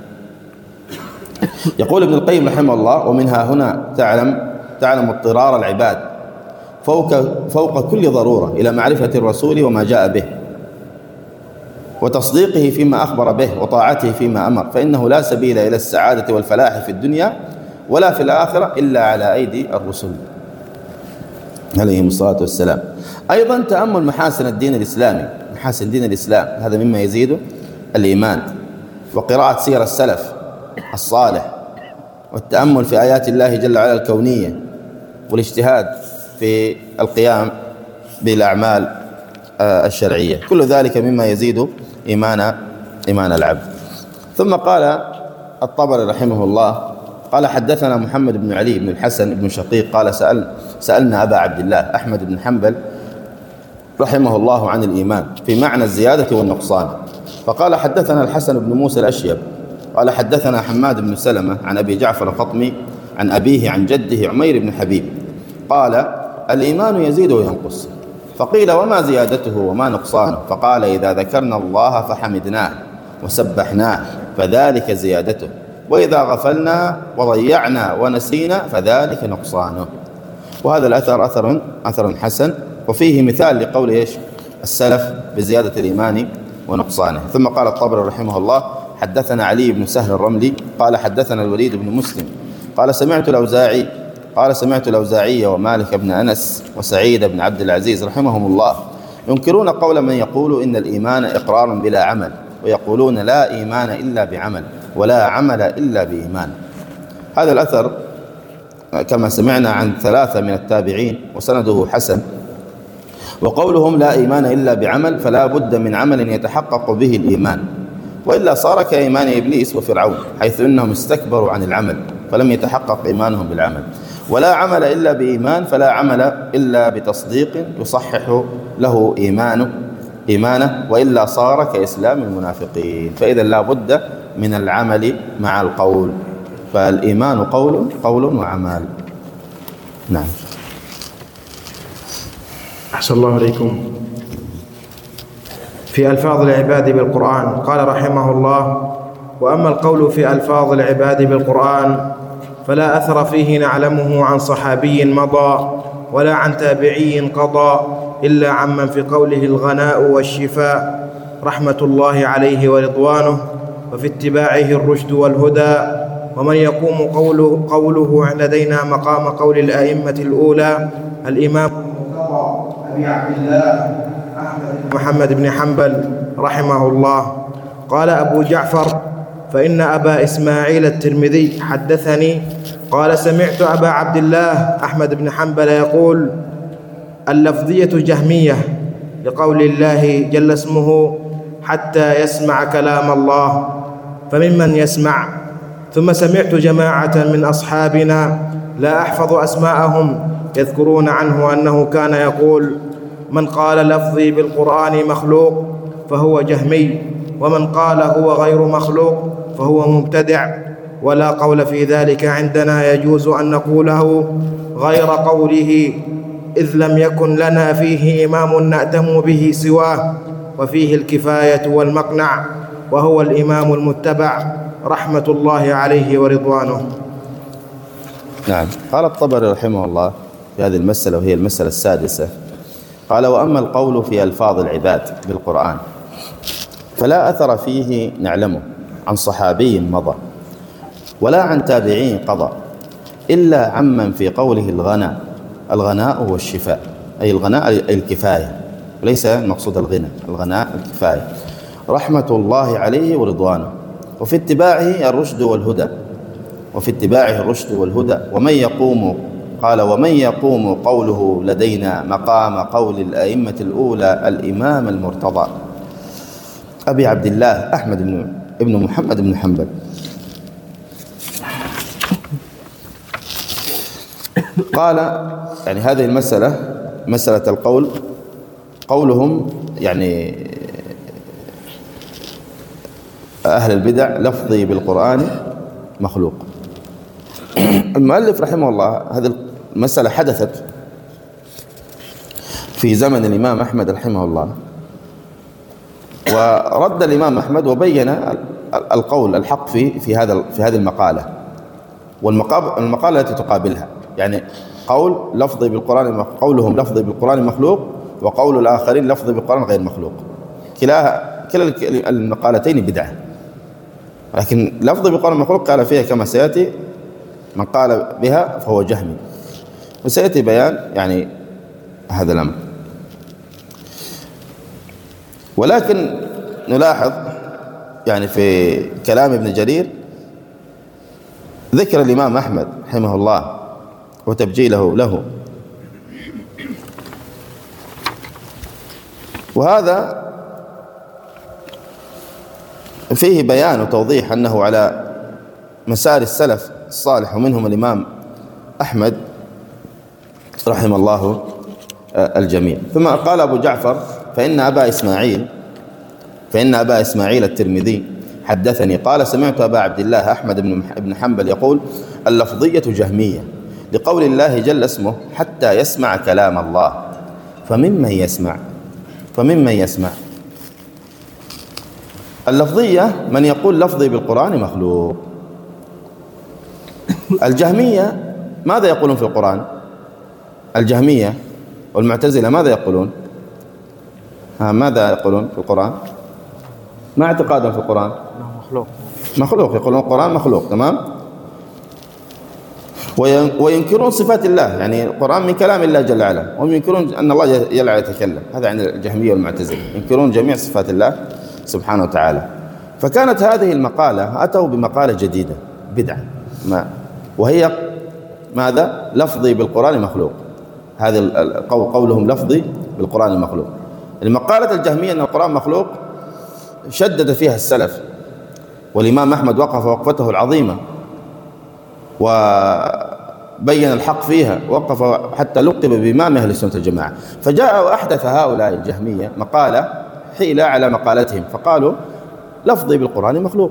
يقول ابن القيم رحمه الله: ومنها هنا تعلم تعلم اضطرار العباد فوق فوق كل ضرورة إلى معرفة الرسول وما جاء به، وتصديقه فيما أخبر به، وطاعته فيما أمر، فإنه لا سبيل إلى السعادة والفلاح في الدنيا ولا في الآخرة إلا على أيدي الرسل عليهم الصلاة والسلام. أيضا تأمل محاسن الدين الإسلامي، محاسن دين الإسلام، هذا مما يزيد الإيمان. وقراءة سير السلف الصالح والتأمل في آيات الله جل وعلا الكونية والاجتهاد في القيام بالأعمال الشرعية، كل ذلك مما يزيد إيمان إيمان العبد. ثم قال الطبري رحمه الله قال حدثنا محمد بن علي بن الحسن بن شقيق قال سأل سألنا أبا عبد الله أحمد بن حنبل رحمه الله عن الإيمان في معنى الزيادة والنقصان، فقال حدثنا الحسن بن موسى الأشيب قال حدثنا حماد بن سلمة عن أبي جعفر الفطمي عن أبيه عن جده عمير بن حبيب قال الإيمان يزيد وينقص، فقيل وما زيادته وما نقصانه؟ فقال إذا ذكرنا الله فحمدناه وسبحناه فذلك زيادته، وإذا غفلنا وضيعنا ونسينا فذلك نقصانه. وهذا الأثر أثر أثر حسن، وفيه مثال لقول إيش السلف بزيادة الإيمان ونقصانه. ثم قال الطبري رحمه الله حدثنا علي بن سهل الرملي قال حدثنا الوليد بن مسلم قال سمعت الأوزاعي قال سمعت الأوزاعي ومالك بن أنس وسعيد بن عبد العزيز رحمهم الله ينكرون قول من يقول إن الإيمان إقرار بلا عمل، ويقولون لا إيمان إلا بعمل ولا عمل إلا بإيمان. هذا الأثر كما سمعنا عن ثلاثة من التابعين وسنده حسن، وقولهم لا إيمان إلا بعمل فلا بد من عمل يتحقق به الإيمان، وإلا صار كإيمان إبليس وفرعون حيث إنهم استكبروا عن العمل فلم يتحقق إيمانهم بالعمل. ولا عمل إلا بإيمان فلا عمل إلا بتصديق يصحح له إيمانه إيمانه وإلا صار كإسلام المنافقين. فإذا لا بد من العمل مع القول، فالإيمان قول قول وعمل. نعم. أحسن الله عليكم. في ألفاظ العباد بالقرآن قال رحمه الله وأما القول في ألفاظ العباد بالقرآن فلا أثر فيه نعلمه عن صحابي مضى ولا عن تابعي قضى إلا عمن في قوله الغناء والشفاء رحمة الله عليه ورضوانه، وفي اتباعه الرشد والهدى، ومن يقوم قوله, قوله لدينا مقام قول الأئمة الأولى الإمام أبي عبد الله أحمد محمد بن حنبل رحمه الله. قال أبو جعفر فإن أبا إسماعيل الترمذي حدثني قال سمعت أبا عبد الله أحمد بن حنبل يقول اللفظية جهمية لقول الله جل اسمه حتى يسمع كلام الله، فممن يسمع. ثم سمعت جماعة من أصحابنا لا أحفظ أسماءهم يذكرون عنه أنه كان يقول من قال لفظي بالقرآن مخلوق فهو جهمي، ومن قال هو غير مخلوق فهو مبتدع، ولا قول في ذلك عندنا يجوز أن نقوله غير قوله، إذ لم يكن لنا فيه إمام نأتم به سواه، وفيه الكفاية والمقنع، وهو الإمام المتبع رحمة الله عليه ورضوانه. نعم. قال الطبري رحمه الله في هذه المسألة وهي المسألة السادسة قال وأما القول في ألفاظ العباد بالقرآن فلا أثر فيه نعلمه عن صحابي مضى ولا عن تابعين قضى إلا عمن في قوله الغناء الغناء والشفاء، أي الغناء أي الكفاية، ليس المقصود الغنى، الغناء الكفاية رحمة الله عليه ورضوانه، وفي اتباعه الرشد والهدى وفي اتباعه الرشد والهدى ومن يقوم قال ومن يقوم قوله لدينا مقام قول الأئمة الأولى الإمام المرتضى أبي عبد الله أحمد بن ابن محمد بن حنبل. قال يعني هذه المسألة مسألة القول قولهم يعني أهل البدع لفظي بالقرآن مخلوق. المؤلف رحمه الله هذه المسألة حدثت في زمن الإمام أحمد رحمه الله، ورد الإمام أحمد وبين القول الحق في في هذا في هذه المقالة والمقالة التي تقابلها، يعني قول لفظي بالقرآن قولهم لفظي بالقرآن مخلوق، وقول الآخرين لفظي بالقرآن غير مخلوق. كلاها كلا المقالتين بدعة، لكن لفظي بالقرآن مخلوق قال فيها كما سيأتي من قال بها فهو جهمي، وسيأتي بيان يعني هذا الأمر. ولكن نلاحظ يعني في كلام ابن جرير ذكر الإمام أحمد رحمه الله وتبجيله له، وهذا فيه بيان وتوضيح أنه على مسار السلف الصالح، ومنهم الإمام أحمد رحم الله الجميع. ثم قال أبو جعفر: فإن أبا إسماعيل فإن أبا إسماعيل الترمذي حدثني قال: سمعت أبا عبد الله أحمد بن حنبل يقول: اللفظية جهمية، لقول الله جل اسمه: حتى يسمع كلام الله. فممن يسمع فممن يسمع اللفظية من يقول لفظي بالقرآن مخلوق. الجهمية ماذا يقولون في القرآن؟ الجهمية والمعتزلة ماذا يقولون؟ ها ماذا يقولون في القرآن؟ ما اعتقادهم في القرآن؟ مخلوق. مخلوق، يقولون القرآن مخلوق. تمام. وينكرون صفات الله، يعني القرآن من كلام الله جل وعلا، وهم ينكرون أن الله جل وعلا يتكلم. هذا عند الجهمية والمعتزلة، ينكرون جميع صفات الله سبحانه وتعالى. فكانت هذه المقالة، أتوا بمقالة جديدة بدعة، ما وهي ماذا؟ لفظي بالقرآن مخلوق. هذا قولهم لفظي بالقرآن المخلوق. المقالة الجهمية أن القرآن مخلوق شدد فيها السلف، والإمام أحمد وقف وقفته العظيمة وبين الحق فيها، وقف حتى لقب بإمام أهل السنة الجماعة. فجاء وأحدث هؤلاء الجهمية مقالة حيلة على مقالتهم، فقالوا لفظي بالقرآن مخلوق.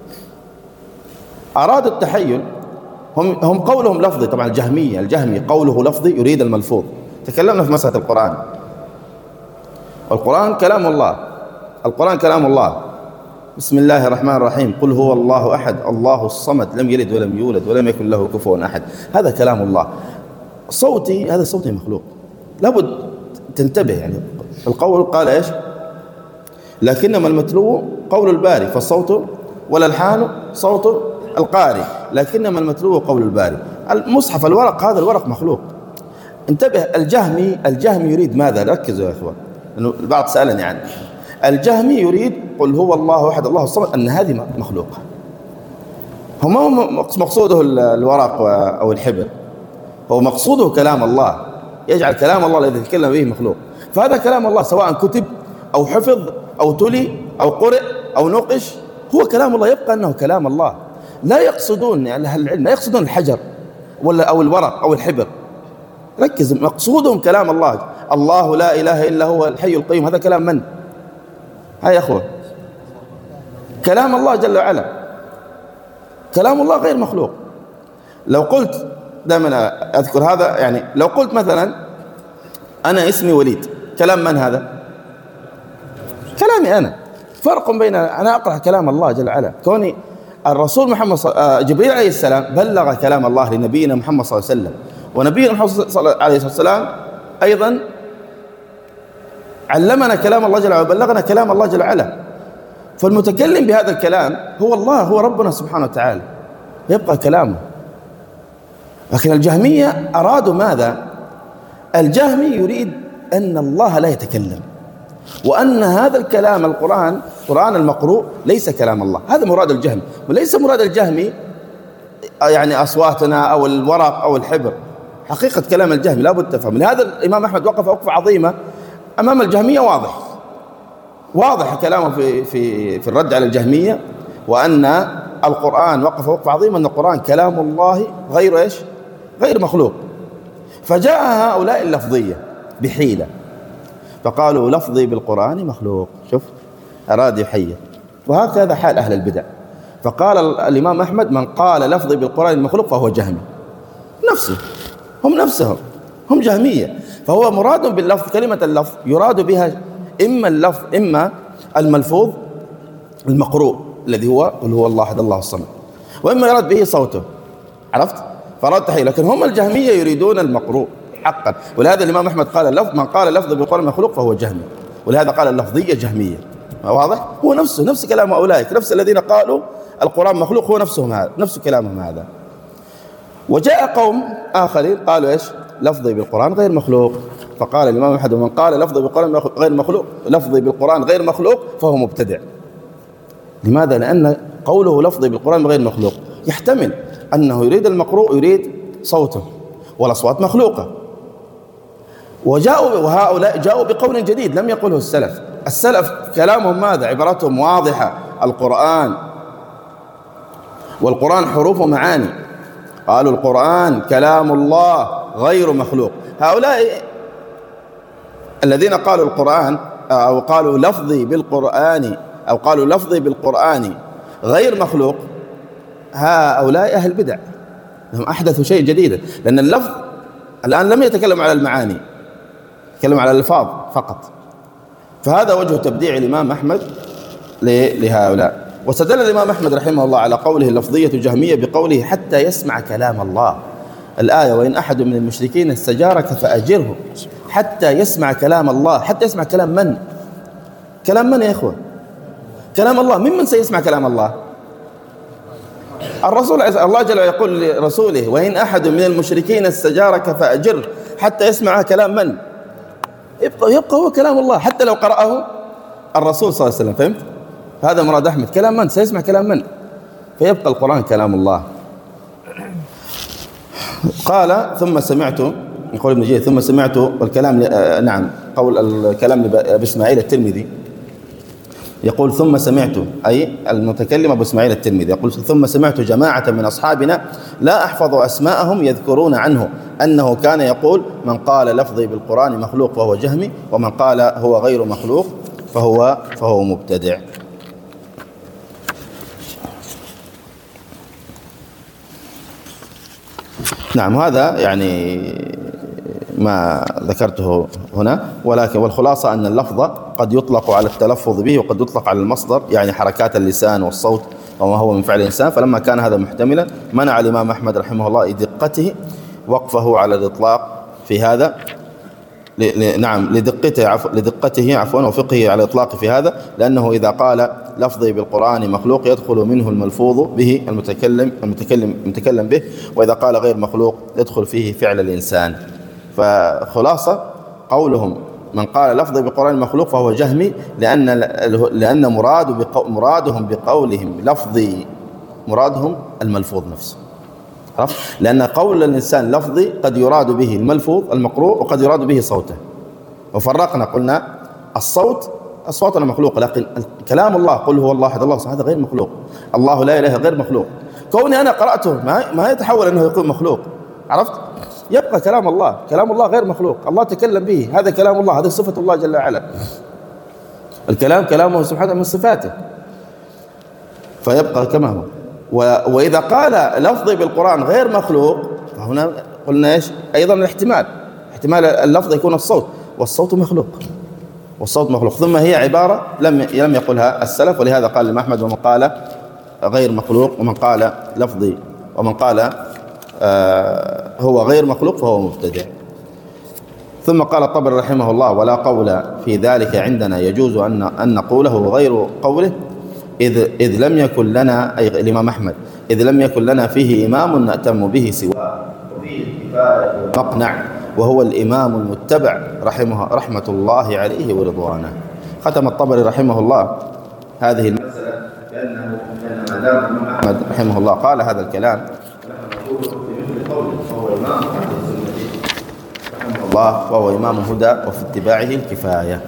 أرادوا التحيل، هم هم قولهم لفظي. طبعا الجهمية الجهمي قوله لفظي يريد الملفوظ. تكلمنا في مسألة القرآن، القرآن كلام الله، القرآن كلام الله. بسم الله الرحمن الرحيم: قل هو الله أحد الله الصمد لم يلد ولم يولد ولم يكن له كفوا أحد. هذا كلام الله. صوتي هذا صوتي مخلوق، لابد تنتبه. يعني القول قال إيش؟ لكنما المتلو قول الباري، فالصوت والألحان صوت القارئ، لكنما المتلو قول الباري. المصحف الورق هذا الورق مخلوق. انتبه. الجهمي الجهمي يريد ماذا؟ ركزوا يا إخوان، لأنه البعض سألني عنه. الجهمي يريد قل هو الله أحد الله الصمد أن هذه مخلوقة. هم مقصوده الورق أو الحبر، هو مقصوده كلام الله، يجعل كلام الله الذي يتكلم به مخلوق. فهذا كلام الله سواء كتب أو حفظ أو تلي أو قرئ أو نقش، هو كلام الله، يبقى أنه كلام الله. لا يقصدون يعني أهل العلم لا يقصدون الحجر ولا أو الورق أو الحبر. ركز، مقصودهم كلام الله. الله لا إله إلا هو الحي القيوم، هذا كلام من؟ هاي يا أخوة، كلام الله جل وعلا، كلام الله غير مخلوق. لو قلت، دائما أذكر هذا، يعني لو قلت مثلا أنا اسمي وليد، كلام من هذا؟ كلامي أنا. فرق بين أنا أقرأ كلام الله جل وعلا، كوني الرسول محمد صل... جبريل عليه السلام بلغ كلام الله لنبينا محمد صلى الله عليه وسلم، ونبينا محمد صلى الله عليه وسلم أيضا علمنا كلام الله جل وعلا وبلغنا كلام الله جل وعلا. فالمتكلم بهذا الكلام هو الله، هو ربنا سبحانه وتعالى، يبقى كلامه. لكن الجهمية أرادوا ماذا؟ الجهمي يريد أن الله لا يتكلم، وأن هذا الكلام القرآن القرآن المقروء ليس كلام الله. هذا مراد الجهمي، وليس مراد الجهمي يعني أصواتنا أو الورق أو الحبر. حقيقة كلام الجهمي لابد تفهم. لهذا الإمام أحمد وقف وقفة عظيمة أمام الجهمية، واضح واضح كلامه في في في الرد على الجهمية، وأن القرآن وقف وقفة عظيمة، أن القرآن كلام الله غير إيش؟ غير مخلوق. فجاء هؤلاء اللفظية بحيلة، فقالوا لفظي بالقرآن مخلوق. شوف، أراد يحيي. وهكذا حال أهل البدع. فقال الإمام أحمد: من قال لفظي بالقرآن مخلوق فهو جهمي. نفسه، هم نفسهم، هم جهمية. فهو مراد باللفظ، كلمة اللفظ يراد بها إما اللفظ إما الملفوظ المقروء الذي هو قل هو الله أحد الله الصمد، وإما يراد به صوته. عرفت؟ فراد تحيل. لكن هم الجهمية يريدون المقروء حقا. ولهذا الإمام أحمد قال اللفظ من قال لفظ بالقرآن مخلوق فهو جهمي، ولهذا قال اللفظية جهمية. واضح؟ هو نفسه نفس كلام أولئك، نفس الذين قالوا القرآن مخلوق، هو نفسهم هذا، نفس كلامهم هذا. وجاء قوم آخرين قالوا إيش؟ لفظي بالقرآن غير مخلوق. فقال الإمام أحد: من قال لفظي بالقرآن غير مخلوق لفظي بالقرآن غير مخلوق فهو مبتدع. لماذا؟ لأن قوله لفظي بالقرآن غير مخلوق يحتمل أنه يريد المقروء يريد صوته، والأصوات مخلوقة. وجاءوا وهؤلاء جاءوا بقول جديد لم يقله السلف. السلف كلامهم ماذا؟ عبارتهم واضحة: القرآن، والقرآن حروف ومعاني. قالوا القرآن كلام الله غير مخلوق. هؤلاء الذين قالوا القرآن أو قالوا لفظي بالقرآن أو قالوا لفظي بالقرآن غير مخلوق، هؤلاء أهل بدع، هم أحدثوا شيء جديدا، لأن اللفظ الآن لم يتكلم على المعاني، يتكلم على الألفاظ فقط. فهذا وجه تبديع الإمام أحمد لهؤلاء. واستدل الإمام أحمد رحمه الله على قوله اللفظية جهمية بقوله حتى يسمع كلام الله. الآية: وإن أحد من المشركين استجارك فأجره حتى يسمع كلام الله. حتى يسمع كلام من؟ كلام من يا إخوة؟ كلام الله. ممن سيسمع كلام الله؟ الرسول. الله جل وعلا يقول لرسوله: وإن أحد من المشركين استجارك فأجره حتى يسمع كلام من؟ يبقى, يبقى هو كلام الله حتى لو قرأه الرسول صلى الله عليه وسلم. فهمت؟ هذا مراد أحمد. كلام من؟ سيسمع كلام من؟ فيبقى القرآن كلام الله. قال: ثم سمعت، يقول ابن جرير: ثم سمعت الكلام نعم قول الكلام لأبي إسماعيل الترمذي، يقول: ثم سمعت، أي المتكلم أبو إسماعيل الترمذي يقول: ثم سمعت جماعة من أصحابنا لا أحفظ أسماءهم يذكرون عنه أنه كان يقول: من قال لفظي بالقرآن مخلوق فهو جهمي، ومن قال هو غير مخلوق فهو فهو مبتدع. نعم، هذا يعني ما ذكرته هنا، ولكن والخلاصة أن اللفظ قد يطلق على التلفظ به وقد يطلق على المصدر، يعني حركات اللسان والصوت وما هو من فعل الإنسان. فلما كان هذا محتملا منع الإمام أحمد رحمه الله لدقته وقفه على الإطلاق في هذا، نعم لدقته عفو لدقته عفوا وفقه على الإطلاق في هذا، لأنه إذا قال لفظي بالقرآن مخلوق يدخل منه الملفوظ به المتكلم المتكلم المتكلم به، وإذا قال غير مخلوق يدخل فيه فعل الإنسان. فخلاصة قولهم من قال لفظي بالقرآن مخلوق فهو جهمي، لأن لأن مراد بقو مرادهم بقولهم لفظي مرادهم الملفوظ نفسه، لأن قول الإنسان لفظي قد يراد به الملفوظ المقروء وقد يراد به صوته. وفرقنا قلنا الصوت أصواتنا مخلوقة، لكن كلام الله قل هو الله أحد الله الصمد هذا غير مخلوق. الله لا إله غير مخلوق. كوني أنا قرأته ما ما يتحول أنه يكون مخلوق، عرفت؟ يبقى كلام الله، كلام الله غير مخلوق، الله تكلم به، هذا كلام الله، هذه صفة الله جل وعلا. الكلام كلامه سبحانه من صفاته، فيبقى كما هو. وإذا قال لفظي بالقرآن غير مخلوق فهنا قلنا إيش أيضا الاحتمال، احتمال اللفظ يكون الصوت، والصوت مخلوق، والصوت مخلوق. ثم هي عبارة لم لم يقلها السلف، ولهذا قال الإمام أحمد: ومن قال غير مخلوق، ومن قال لفظي، ومن قال آه هو غير مخلوق فهو مبتدع. ثم قال الطبري رحمه الله: ولا قول في ذلك عندنا يجوز أن أن نقوله غير قوله، إذ إذ لم يكن لنا، أي الإمام أحمد، إذ لم يكن لنا فيه إمام نأتم به سواه وفيه الكفاية والمقنع، وهو الإمام المتبع رحمه رحمة الله عليه ورضوانه. ختم الطبري رحمه الله هذه المسألة بأنه ما دام الإمام أحمد رحمه الله قال هذا الكلام نحن نقول بمثل قوله فهو إمام أهل السنة رحمه الله، وهو إمام هدى وفي اتباعه الكفاية.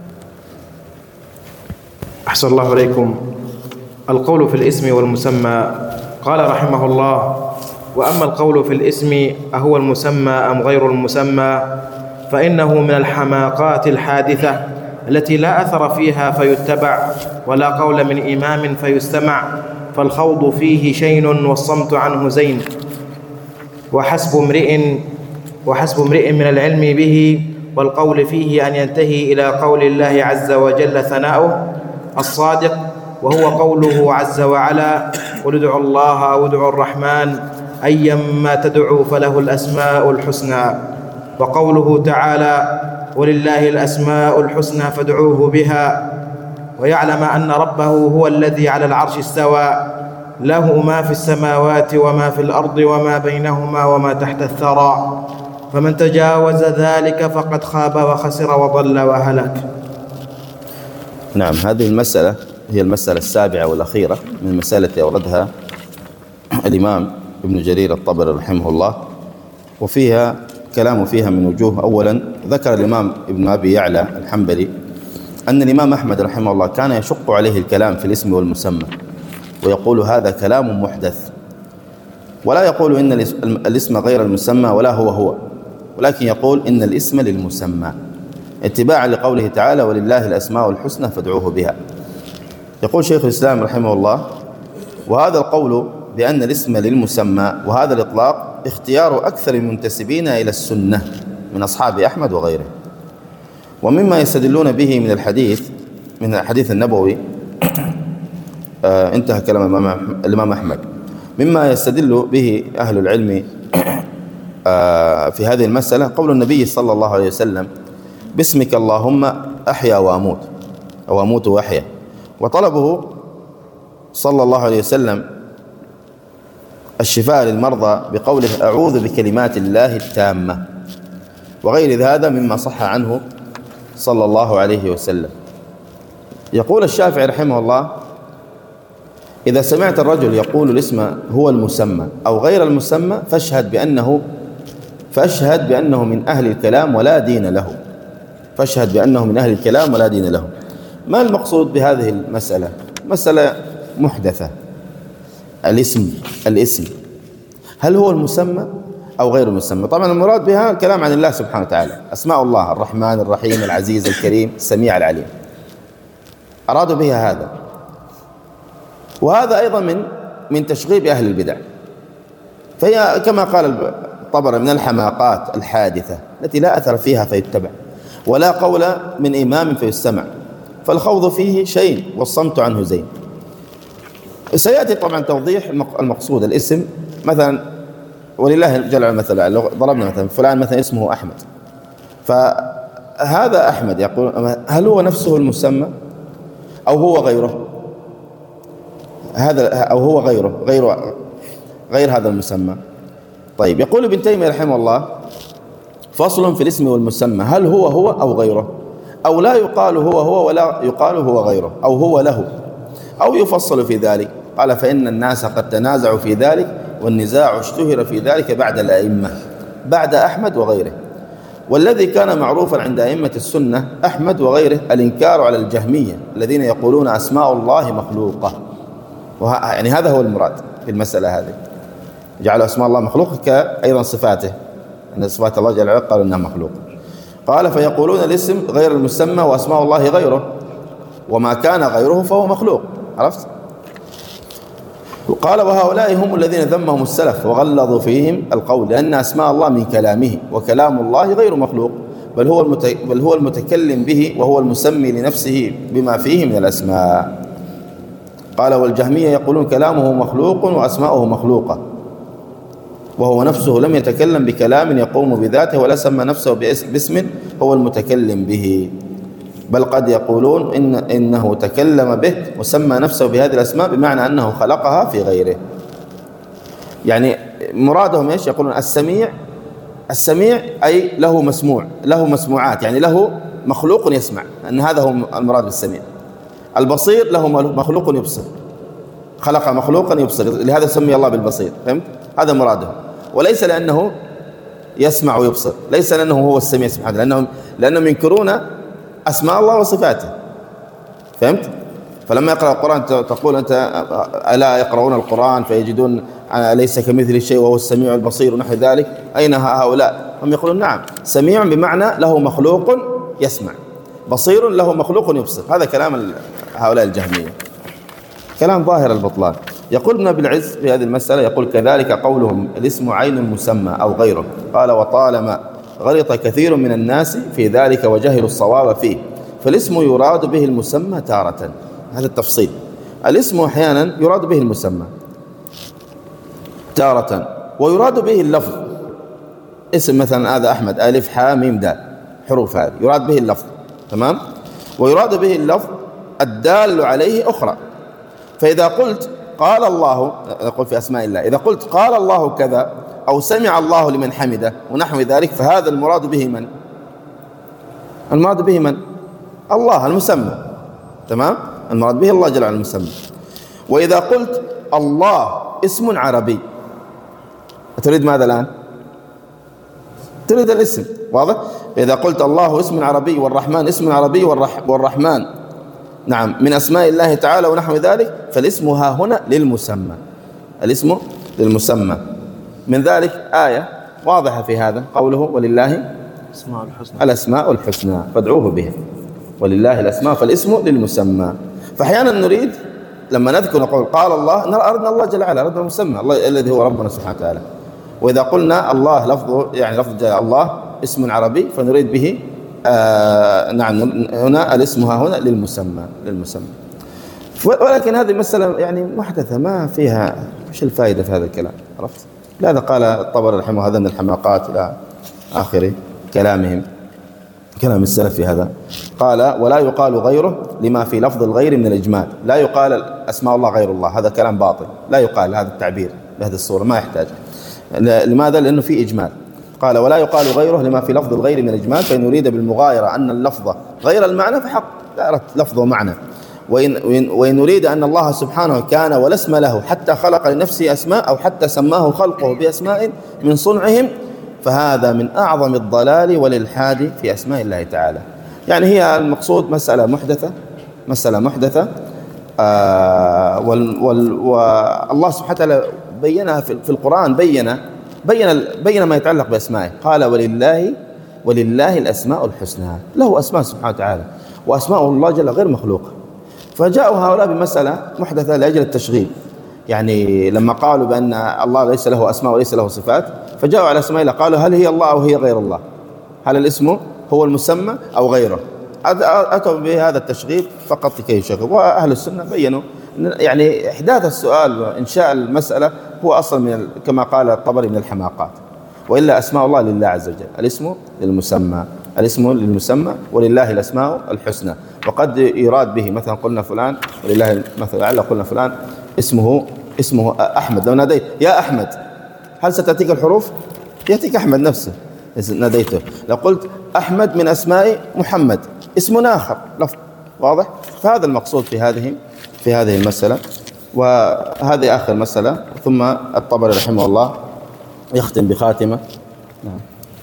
أحسن الله عليكم. القول في الاسم والمسمى. قال رحمه الله: وأما القول في الاسم أهو المسمى أم غير المسمى فإنه من الحماقات الحادثة التي لا أثر فيها فيتبع، ولا قول من إمام فيستمع، فالخوض فيه شين والصمت عنه زين، وحسب امرئ وحسب امرئ من العلم به والقول فيه أن ينتهي إلى قول الله عز وجل ثناؤه الصادق، وهو قوله عز وعلا: قل ادعوا الله أو ادعوا الرحمن أيما تدعوا فله الأسماء الحسنى، وقوله تعالى: ولله الأسماء الحسنى فادعوه بها، ويعلم أن ربه هو الذي على العرش استوى، له ما في السماوات وما في الأرض وما بينهما وما تحت الثرى، فمن تجاوز ذلك فقد خاب وخسر وضل وهلك. نعم، هذه المسألة هي المسألة السابعة والأخيرة من المسائل التي أوردها الإمام ابن جرير الطبري رحمه الله، وفيها كلام فيها من وجوه. أولا ذكر الإمام ابن أبي يعلى الحنبلي أن الإمام أحمد رحمه الله كان يشق عليه الكلام في الاسم والمسمى، ويقول هذا كلام محدث، ولا يقول إن الاسم غير المسمى ولا هو هو، ولكن يقول إن الاسم للمسمى اتباعا لقوله تعالى ولله الأسماء الحسنى فادعوه بها. يقول شيخ الإسلام رحمه الله: وهذا القول بأن الاسم للمسمى وهذا الإطلاق اختيار أكثر المنتسبين إلى السنة من أصحاب أحمد وغيره. ومما يستدلون به من الحديث من الحديث النبوي آه انتهى كلام الإمام أحمد. مما يستدل به أهل العلم آه في هذه المسألة قول النبي صلى الله عليه وسلم: باسمك اللهم أحيا وأموت أو أموت وأحيا. وطلبه صلى الله عليه وسلم الشفاء للمرضى بقوله: أعوذ بكلمات الله التامة، وغير هذا مما صح عنه صلى الله عليه وسلم. يقول الشافعي رحمه الله: إذا سمعت الرجل يقول الاسم هو المسمى أو غير المسمى فاشهد بأنه فاشهد بأنه من أهل الكلام ولا دين له فاشهد بأنه من أهل الكلام ولا دين له. ما المقصود بهذه المسألة؟ مسألة محدثة. الاسم الاسم هل هو المسمى أو غير المسمى؟ طبعا المراد بها الكلام عن الله سبحانه وتعالى، أسماء الله: الرحمن الرحيم العزيز الكريم السميع العليم، أرادوا بها هذا. وهذا أيضا من من تشغيب أهل البدع، فهي كما قال الطبري من الحماقات الحادثة التي لا أثر فيها فيتبع، ولا قول من إمام فيستمع، فالخوض فيه شيء والصمت عنه زين. سيأتي طبعا توضيح المقصود. الاسم مثلا ولله جل مثلا، لو ضربنا مثلا فلان مثلا اسمه أحمد، فهذا أحمد يقول هل هو نفسه المسمى أو هو غيره؟ هذا أو هو غيره غير غير هذا المسمى. طيب، يقول ابن تيمية رحمه الله: فصل في الاسم والمسمى، هل هو هو أو غيره؟ أو لا يقال هو هو ولا يقال هو غيره، أو هو له، أو يفصل في ذلك. قال: فإن الناس قد تنازعوا في ذلك، والنزاع اشتهر في ذلك بعد الأئمة بعد أحمد وغيره. والذي كان معروفا عند أئمة السنة أحمد وغيره الإنكار على الجهمية الذين يقولون أسماء الله مخلوقة. يعني هذا هو المراد في المسألة هذه، جعلوا أسماء الله مخلوقة كأيضا صفاته، أن صفات الله جل وعلا قالوا أنها مخلوقة. قال: فيقولون الاسم غير المسمى وأسماء الله غيره، وما كان غيره فهو مخلوق. عرفت؟ قال: وهؤلاء هم الذين ذمهم السلف وغلظوا فيهم القول، لأن أسماء الله من كلامه، وكلام الله غير مخلوق، بل هو بل هو المتكلم به، وهو المسمي لنفسه بما فيه من الأسماء. قال: والجهمية يقولون كلامه مخلوق وأسماؤه مخلوقة، وهو نفسه لم يتكلم بكلام يقوم بذاته، ولا سمى نفسه باسم هو المتكلم به، بل قد يقولون إن إنه تكلم به وسمى نفسه بهذه الأسماء بمعنى أنه خلقها في غيره. يعني مرادهم إيش؟ يقولون السميع السميع أي له مسموع، له مسموعات، يعني له مخلوق يسمع، أن هذا هو المراد بالسميع. البصير له مخلوق يبصر، خلق مخلوقا يبصر، لهذا سمي الله بالبصير. فهمت؟ هذا مراده، وليس لأنه يسمع ويبصر، ليس لأنه هو السميع سبحانه، لأنهم لأنهم ينكرون أسماء الله وصفاته. فهمت؟ فلما يقرأ القرآن تقول أنت: ألا يقرؤون القرآن فيجدون ليس كمثل شيء وهو السميع البصير ونحو ذلك، أين هؤلاء؟ هم يقولون نعم، سميع بمعنى له مخلوق يسمع، بصير له مخلوق يبصر. هذا كلام هؤلاء الجهمية، كلام ظاهر البطلان. يقول ابن أبي العز في هذه المسألة، يقول: كذلك قولهم الاسم عين المسمى أو غيره. قال: وطالما غلط كثير من الناس في ذلك وجهلوا الصواب فيه، فالاسم يراد به المسمى تارة. هذا التفصيل، الاسم أحيانا يراد به المسمى تارة، ويراد به اللفظ. اسم مثلا هذا أحمد، ألف حاء ميم دال، حروف هذه يراد به اللفظ، تمام؟ ويراد به اللفظ الدال عليه أخرى. فإذا قلت قال الله، نقول في أسماء الله، إذا قلت قال الله كذا أو سمع الله لمن حمده ونحو ذلك، فهذا المراد به من؟ المراد به من؟ الله المسمى، تمام؟ المراد به الله جل وعلا المسمى. وإذا قلت الله اسم عربي تريد ماذا الآن؟ تريد الاسم، واضح؟ إذا قلت الله اسم عربي والرحمن اسم عربي والرح والرحمن نعم من أسماء الله تعالى ونحو ذلك، فالاسم ها هنا للمسمى، الاسم للمسمى. من ذلك آية واضحة في هذا، قوله ولله الأسماء الحسنى فادعوه بها، ولله الأسماء، فالاسم للمسمى. فأحيانا نريد لما نذكر نقول قال الله، نرى أردنا الله جل وعلا، أردنا المسمى الله الذي هو ربنا سبحانه وتعالى. وإذا قلنا الله لفظه يعني لفظ الله اسم عربي فنريد به آه نعم هنا الاسم ها هنا للمسمى للمسمى. ولكن هذه مسألة يعني محدثة ما فيها، مش الفائدة في هذا الكلام، عرفت؟ لهذا قال الطبري رحمه الله هذا من الحماقات إلى آخر كلامهم، كلام السلف في هذا. قال ولا يقال غيره لما في لفظ الغير من الإجمال، لا يقال أسماء الله غير الله، هذا كلام باطل، لا يقال هذا التعبير بهذه الصورة، ما يحتاج. لماذا؟ لأنه في إجمال. قال ولا يقال غيره لما في لفظ الغير من الإجمال، فإن يريد بالمغايرة أن اللفظ غير المعنى فحق، لا أردت لفظه معنى. وإن, وإن نريد أن الله سبحانه كان ولا اسم له حتى خلق لنفسه أسماء أو حتى سماه خلقه بأسماء من صنعهم، فهذا من أعظم الضلال والإلحاد في أسماء الله تعالى. يعني هي المقصود مسألة محدثة، مسألة محدثة آه والله سبحانه وتعالى بينها في, في القرآن، بين بين بين ما يتعلق بأسمائه. قال ولله ولله الأسماء الحسنى، له أسماء سبحانه وتعالى، وأسماء الله جل غير مخلوقة. فجاءوا هؤلاء بمسألة محدثة لأجل التشغيل، يعني لما قالوا بأن الله ليس له أسماء وليس له صفات، فجاءوا على أسماء الله قالوا هل هي الله أو هي غير الله؟ هل الاسم هو المسمى أو غيره؟ أتوا بهذا التشغيل فقط لكي يشغلوا. وأهل السنة بينوا يعني إحداث السؤال وإنشاء المسألة هو أصلا من كما قال الطبري من الحماقات، وإلا أسماء الله لله عز وجل، الاسم للمسمى، الاسم للمسمى ولله الأسماء الحسنى. وقد يراد به مثلا قلنا فلان ولله مثلا لعل قلنا فلان اسمه اسمه أحمد، لو ناديت يا أحمد هل ستأتيك الحروف؟ يأتيك أحمد نفسه ناديته. لو قلت أحمد من أسماء محمد اسم آخر لفظ، واضح؟ فهذا المقصود في هذه في هذه المسألة. وهذه آخر مسألة. ثم الطبري رحمه الله يختم بخاتمة. نعم.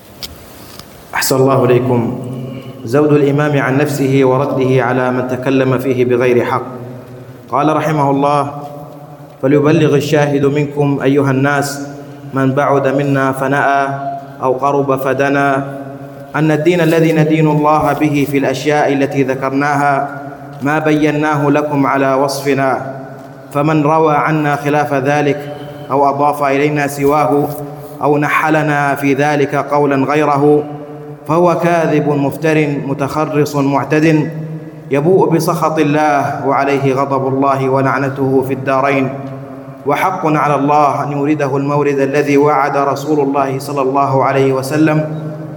أحسن الله إليكم. زود الإمام عن نفسه ورده على من تكلم فيه بغير حق. قال رحمه الله: فليبلغ الشاهد منكم أيها الناس من بعد منا فنأى أو قرب فدنا أن الدين الذي ندين الله به في الأشياء التي ذكرناها ما بيناه لكم على وصفنا، فمن روى عنا خلاف ذلك أو أضاف إلينا سواه أو نحلنا في ذلك قولا غيره فهو كاذب مفتر متخرص معتد يبوء بسخط الله وعليه غضب الله ولعنته في الدارين. وحق على الله أن يورده المورد الذي وعد رسول الله صلى الله عليه وسلم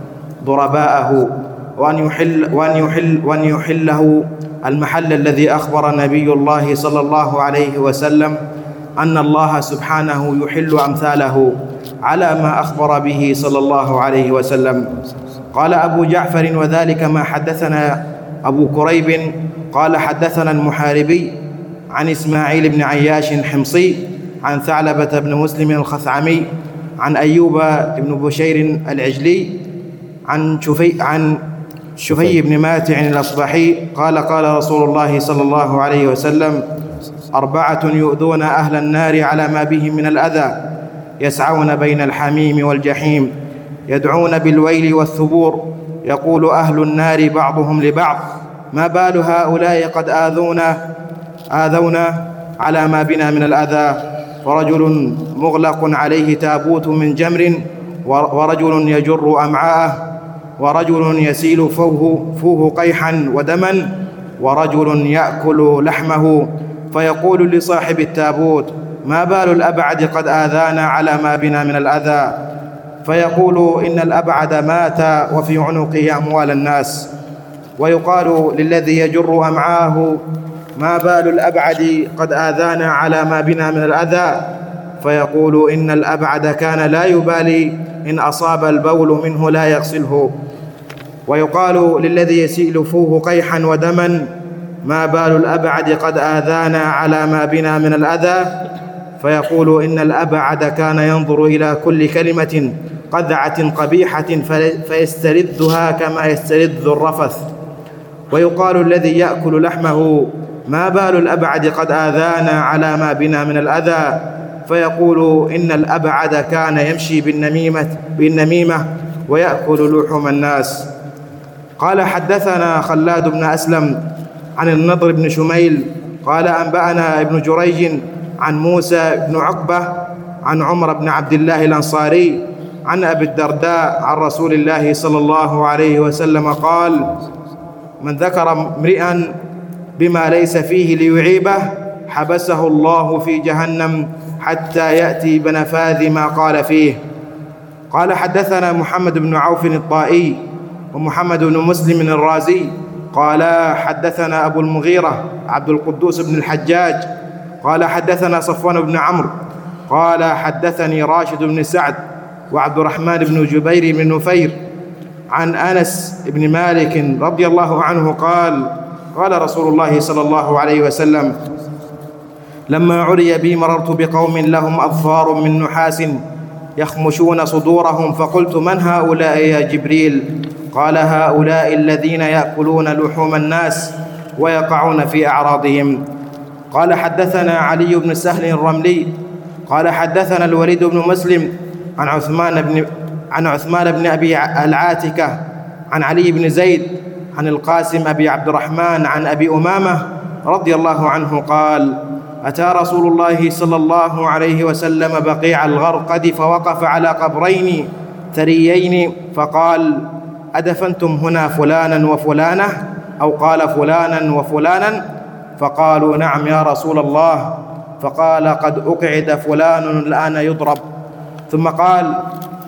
ضرباءه، وأن يحل وأن يحل وأن يحله المحل الذي أخبر نبي الله صلى الله عليه وسلم أن الله سبحانه يحل أمثاله على ما أخبر به صلى الله عليه وسلم. قال أبو جعفر: وذلك ما حدثنا أبو كريب قال حدثنا المحاربي عن إسماعيل بن عياش حمصي عن ثعلبة بن مسلم الخثعمي عن أيوب بن بشير العجلي عن شفي عن شفي بن ماتع الأصبحي قال: قال رسول الله صلى الله عليه وسلم: أربعة يؤذون أهل النار على ما بهم من الأذى، يسعون بين الحميم والجحيم، يدعون بالويل والثبور، يقول أهل النار بعضهم لبعض: ما بال هؤلاء قد آذونا آذونا على ما بنا من الأذى. ورجل مغلق عليه تابوت من جمر، ورجل يجر أمعاءه، ورجل يسيل فوه, فوه قيحا ودما، ورجل يأكل لحمه، فيقول لصاحب التابوت: ما بال الأبعد قد آذانا على ما بنا من الأذى، فيقول: إن الأبعد مات وفي عنقه أموال الناس. ويقال للذي يجر أمعاه: ما بال الأبعد قد آذانا على ما بنا من الأذى، فيقول: إن الأبعد كان لا يبالي إن أصاب البول منه لا يغسله. ويقال للذي يسيل فوه قيحا ودما: ما بال الأبعد قد آذانا على ما بنا من الأذى، فيقول إن الأبعد كان ينظر إلى كل كلمة قذعة قبيحة فيستلذها كما يستلذ الرفث. ويقال الذي يأكل لحمه ما بال الأبعد قد آذانا على ما بنا من الأذى، فيقول إن الأبعد كان يمشي بالنميمة, بالنميمة ويأكل لحوم الناس. قال حدثنا خلاد بن أسلم عن النضر بن شميل قال أنبأنا ابن جريج عن موسى بن عقبة عن عمر بن عبد الله الأنصاري عن أبي الدرداء عن رسول الله صلى الله عليه وسلم قال: من ذكر امرئا بما ليس فيه ليعيبه حبسه الله في جهنم حتى يأتي بنفاذ ما قال فيه. قال حدثنا محمد بن عوف الطائي ومحمد بن مسلم الرازي قال حدثنا أبو المغيرة عبد القدوس بن الحجاج قال حدثنا صفوان بن عمرو قال حدثني راشد بن سعد وعبد الرحمن بن جبير بن نفير عن أنس بن مالك رضي الله عنه قال: قال رسول الله صلى الله عليه وسلم: لما عري بي مررت بقوم لهم أظفار من نحاس يخمشون صدورهم، فقلت: من هؤلاء يا جبريل؟ قال: هؤلاء الذين يأكلون لحوم الناس ويقعون في أعراضهم. قال حدثنا علي بن سهل الرملي قال حدثنا الوليد بن مسلم عن عثمان بن عن عثمان بن أبي العاتكة عن علي بن زيد عن القاسم أبي عبد الرحمن عن أبي أمامة رضي الله عنه قال: أتى رسول الله صلى الله عليه وسلم بقيع الغرقد فوقف على قبرين ثريين فقال: أدفنتم هنا فلانا وفلانة؟ أو قال فلانا وفلانا؟ فقالوا: نعم يا رسول الله. فقال: قد أقعد فلان الآن يضرب. ثم قال: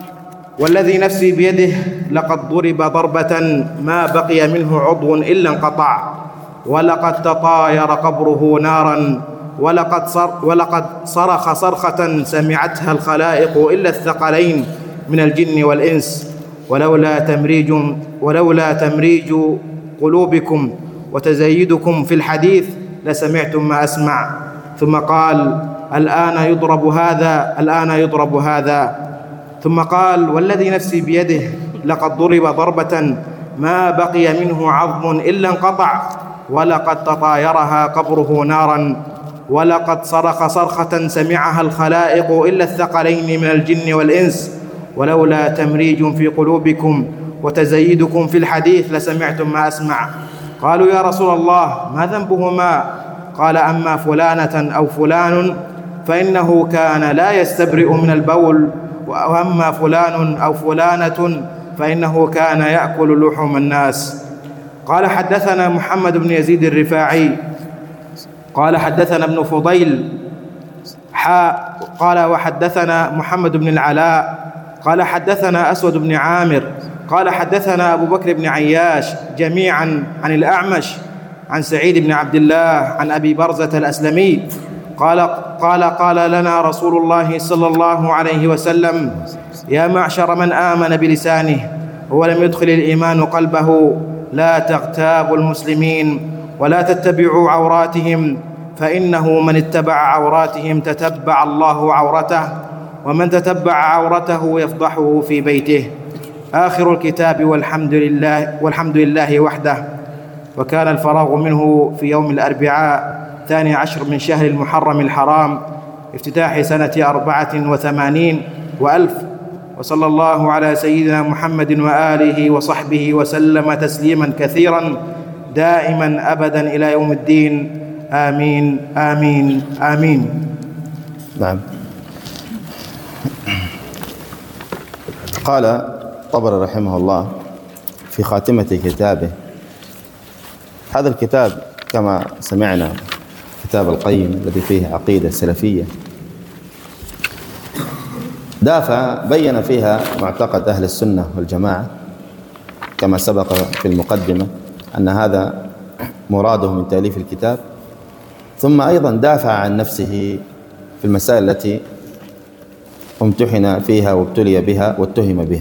والذي نفسي بيده لقد ضرب ضربة ما بقي منه عضو إلا انقطع، ولقد تطاير قبره نارا، ولقد, صر ولقد صرخ صرخة سمعتها الخلائق إلا الثقلين من الجن والإنس، ولولا تمريج, ولولا تمريج قلوبكم وتزيدكم في الحديث لسمعتم ما أسمع. ثم قال: الآن يضرب هذا الآن يضرب هذا. ثم قال: والذي نفسي بيده لقد ضرب ضربة ما بقي منه عظم إلا انقطع، ولقد تطايرها قبره نارا، ولقد صرخ صرخة سمعها الخلائق إلا الثقلين من الجن والإنس، ولولا تمريج في قلوبكم وتزيدكم في الحديث لسمعتم ما أسمع. قالوا: يا رسول الله ما ذنبهما؟ قال: أما فلانة أو فلان فإنه كان لا يستبرئ من البول، وأما فلان أو فلانة فإنه كان يأكل لحوم الناس. قال حدثنا محمد بن يزيد الرفاعي قال حدثنا ابن فضيل حاء قال وحدثنا محمد بن العلاء قال حدثنا أسود بن عامر قال حدثنا أبو بكر بن عياش جميعا عن الأعمش عن سعيد بن عبد الله عن أبي برزة الأسلمي قال قال قال لنا رسول الله صلى الله عليه وسلم: يا معشر من آمن بلسانه ولم يدخل الإيمان قلبه، لا تغتابوا المسلمين ولا تتبعوا عوراتهم، فإنه من اتبع عوراتهم تتبع الله عورته، ومن تتبع عورته يفضحه في بيته. آخر الكتاب والحمد لله والحمد لله وحده. وكان الفراغ منه في يوم الأربعاء الثاني عشر من شهر المحرم الحرام افتتاح سنة أربعة وثمانين وألف. وصلى الله على سيدنا محمد وآله وصحبه وسلم تسليما كثيرا دائما أبدا إلى يوم الدين. آمين آمين آمين. نعم. قال طبري رحمه الله في خاتمة كتابه: هذا الكتاب كما سمعنا كتاب القيم الذي فيه عقيدة سلفية، دافع بين فيها معتقد أهل السنة والجماعة كما سبق في المقدمة أن هذا مراده من تأليف الكتاب، ثم أيضا دافع عن نفسه في المسائل التي امتحن فيها وابتلي بها واتهم بها،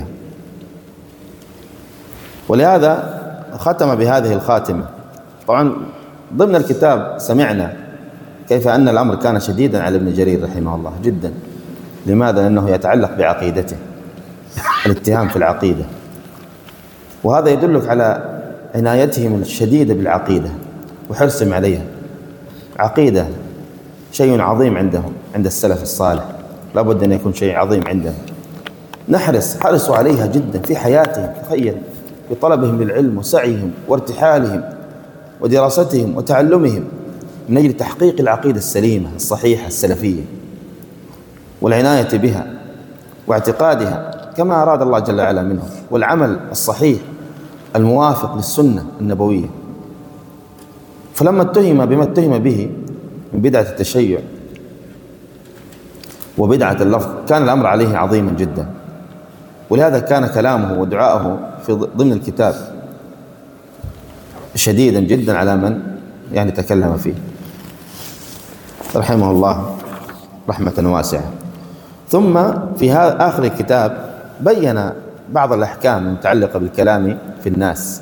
ولهذا ختم بهذه الخاتمة. طبعا ضمن الكتاب سمعنا كيف أن الأمر كان شديدا على ابن جرير رحمه الله جدا. لماذا؟ لأنه يتعلق بعقيدته، الاتهام في العقيدة، وهذا يدلك على عنايتهم الشديدة بالعقيدة وحرصهم عليها. عقيدة شيء عظيم عندهم، عند السلف الصالح، لابد أن يكون شيء عظيم عندهم. نحرص حرصوا عليها جدا في حياتهم. تخيل بطلبهم للعلم وسعيهم وارتحالهم ودراستهم وتعلمهم من أجل تحقيق العقيدة السليمة الصحيحة السلفية والعناية بها واعتقادها كما أراد الله جل وعلا منهم، والعمل الصحيح الموافق للسنة النبوية. فلما اتهم بما اتهم به من بدعة التشيع وبدعة اللفظ كان الأمر عليه عظيما جدا، ولهذا كان كلامه ودعاءه في ضمن الكتاب شديدا جدا على من يعني تكلم فيه رحمه الله رحمة واسعة. ثم في هذا آخر الكتاب بين بعض الأحكام المتعلقة بالكلام في الناس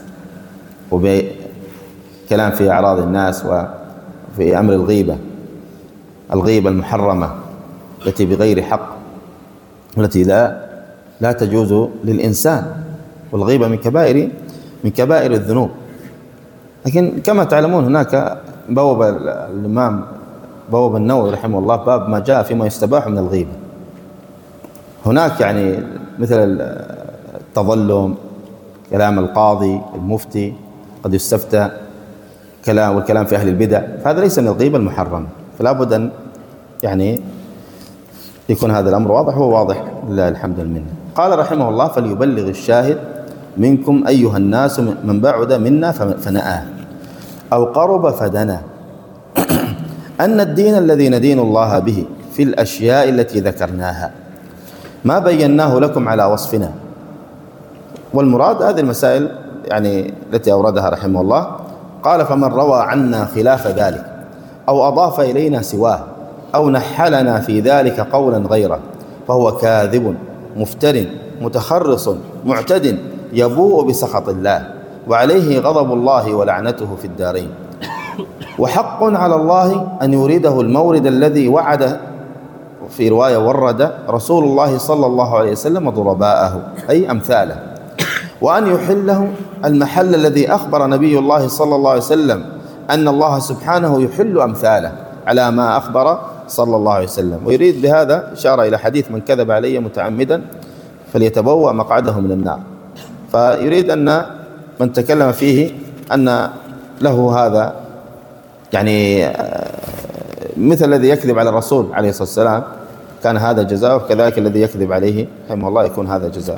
وبكلام في أعراض الناس وفي أمر الغيبة، الغيبة المحرمة التي بغير حق، التي لا لا تجوز للإنسان، والغيبة من كبائر من كبائر الذنوب. لكن كما تعلمون هناك بوب الإمام بوب النووي رحمه الله باب ما جاء فيما يستباح من الغيبة. هناك يعني مثل التظلم، كلام القاضي المفتي، قد يستفتى كلام والكلام في أهل البدع، فهذا ليس من الغيبة المحرمة. فلا بد أن يعني يكون هذا الأمر واضح، هو واضح لله الحمد والمنة. قال رحمه الله: فليبلغ الشاهد منكم أيها الناس من بعد منا فنأى أو قرب فدنا أن الدين الذي ندين الله به في الأشياء التي ذكرناها ما بيناه لكم على وصفنا. والمراد هذه المسائل يعني التي أوردها رحمه الله. قال: فمن روى عنا خلاف ذلك أو أضاف إلينا سواه أو نحلنا في ذلك قولا غيره فهو كاذب مفتر متخرص معتد يبوء بسخط الله وعليه غضب الله ولعنته في الدارين. وحق على الله أن يريده المورد الذي وعد، في رواية ورد رسول الله صلى الله عليه وسلم ضرباءه أي أمثاله، وأن يحله المحل الذي أخبر نبي الله صلى الله عليه وسلم أن الله سبحانه يحل أمثاله على ما أخبر صلى الله عليه وسلم. ويريد بهذا إشارة إلى حديث: من كذب علي متعمدا فليتبوأ مقعده من النار. فيريد أن من تكلم فيه أن له هذا يعني مثل الذي يكذب على الرسول عليه الصلاة والسلام كان هذا جزاؤه، كذلك الذي يكذب عليه رحمه الله يكون هذا جزاؤه.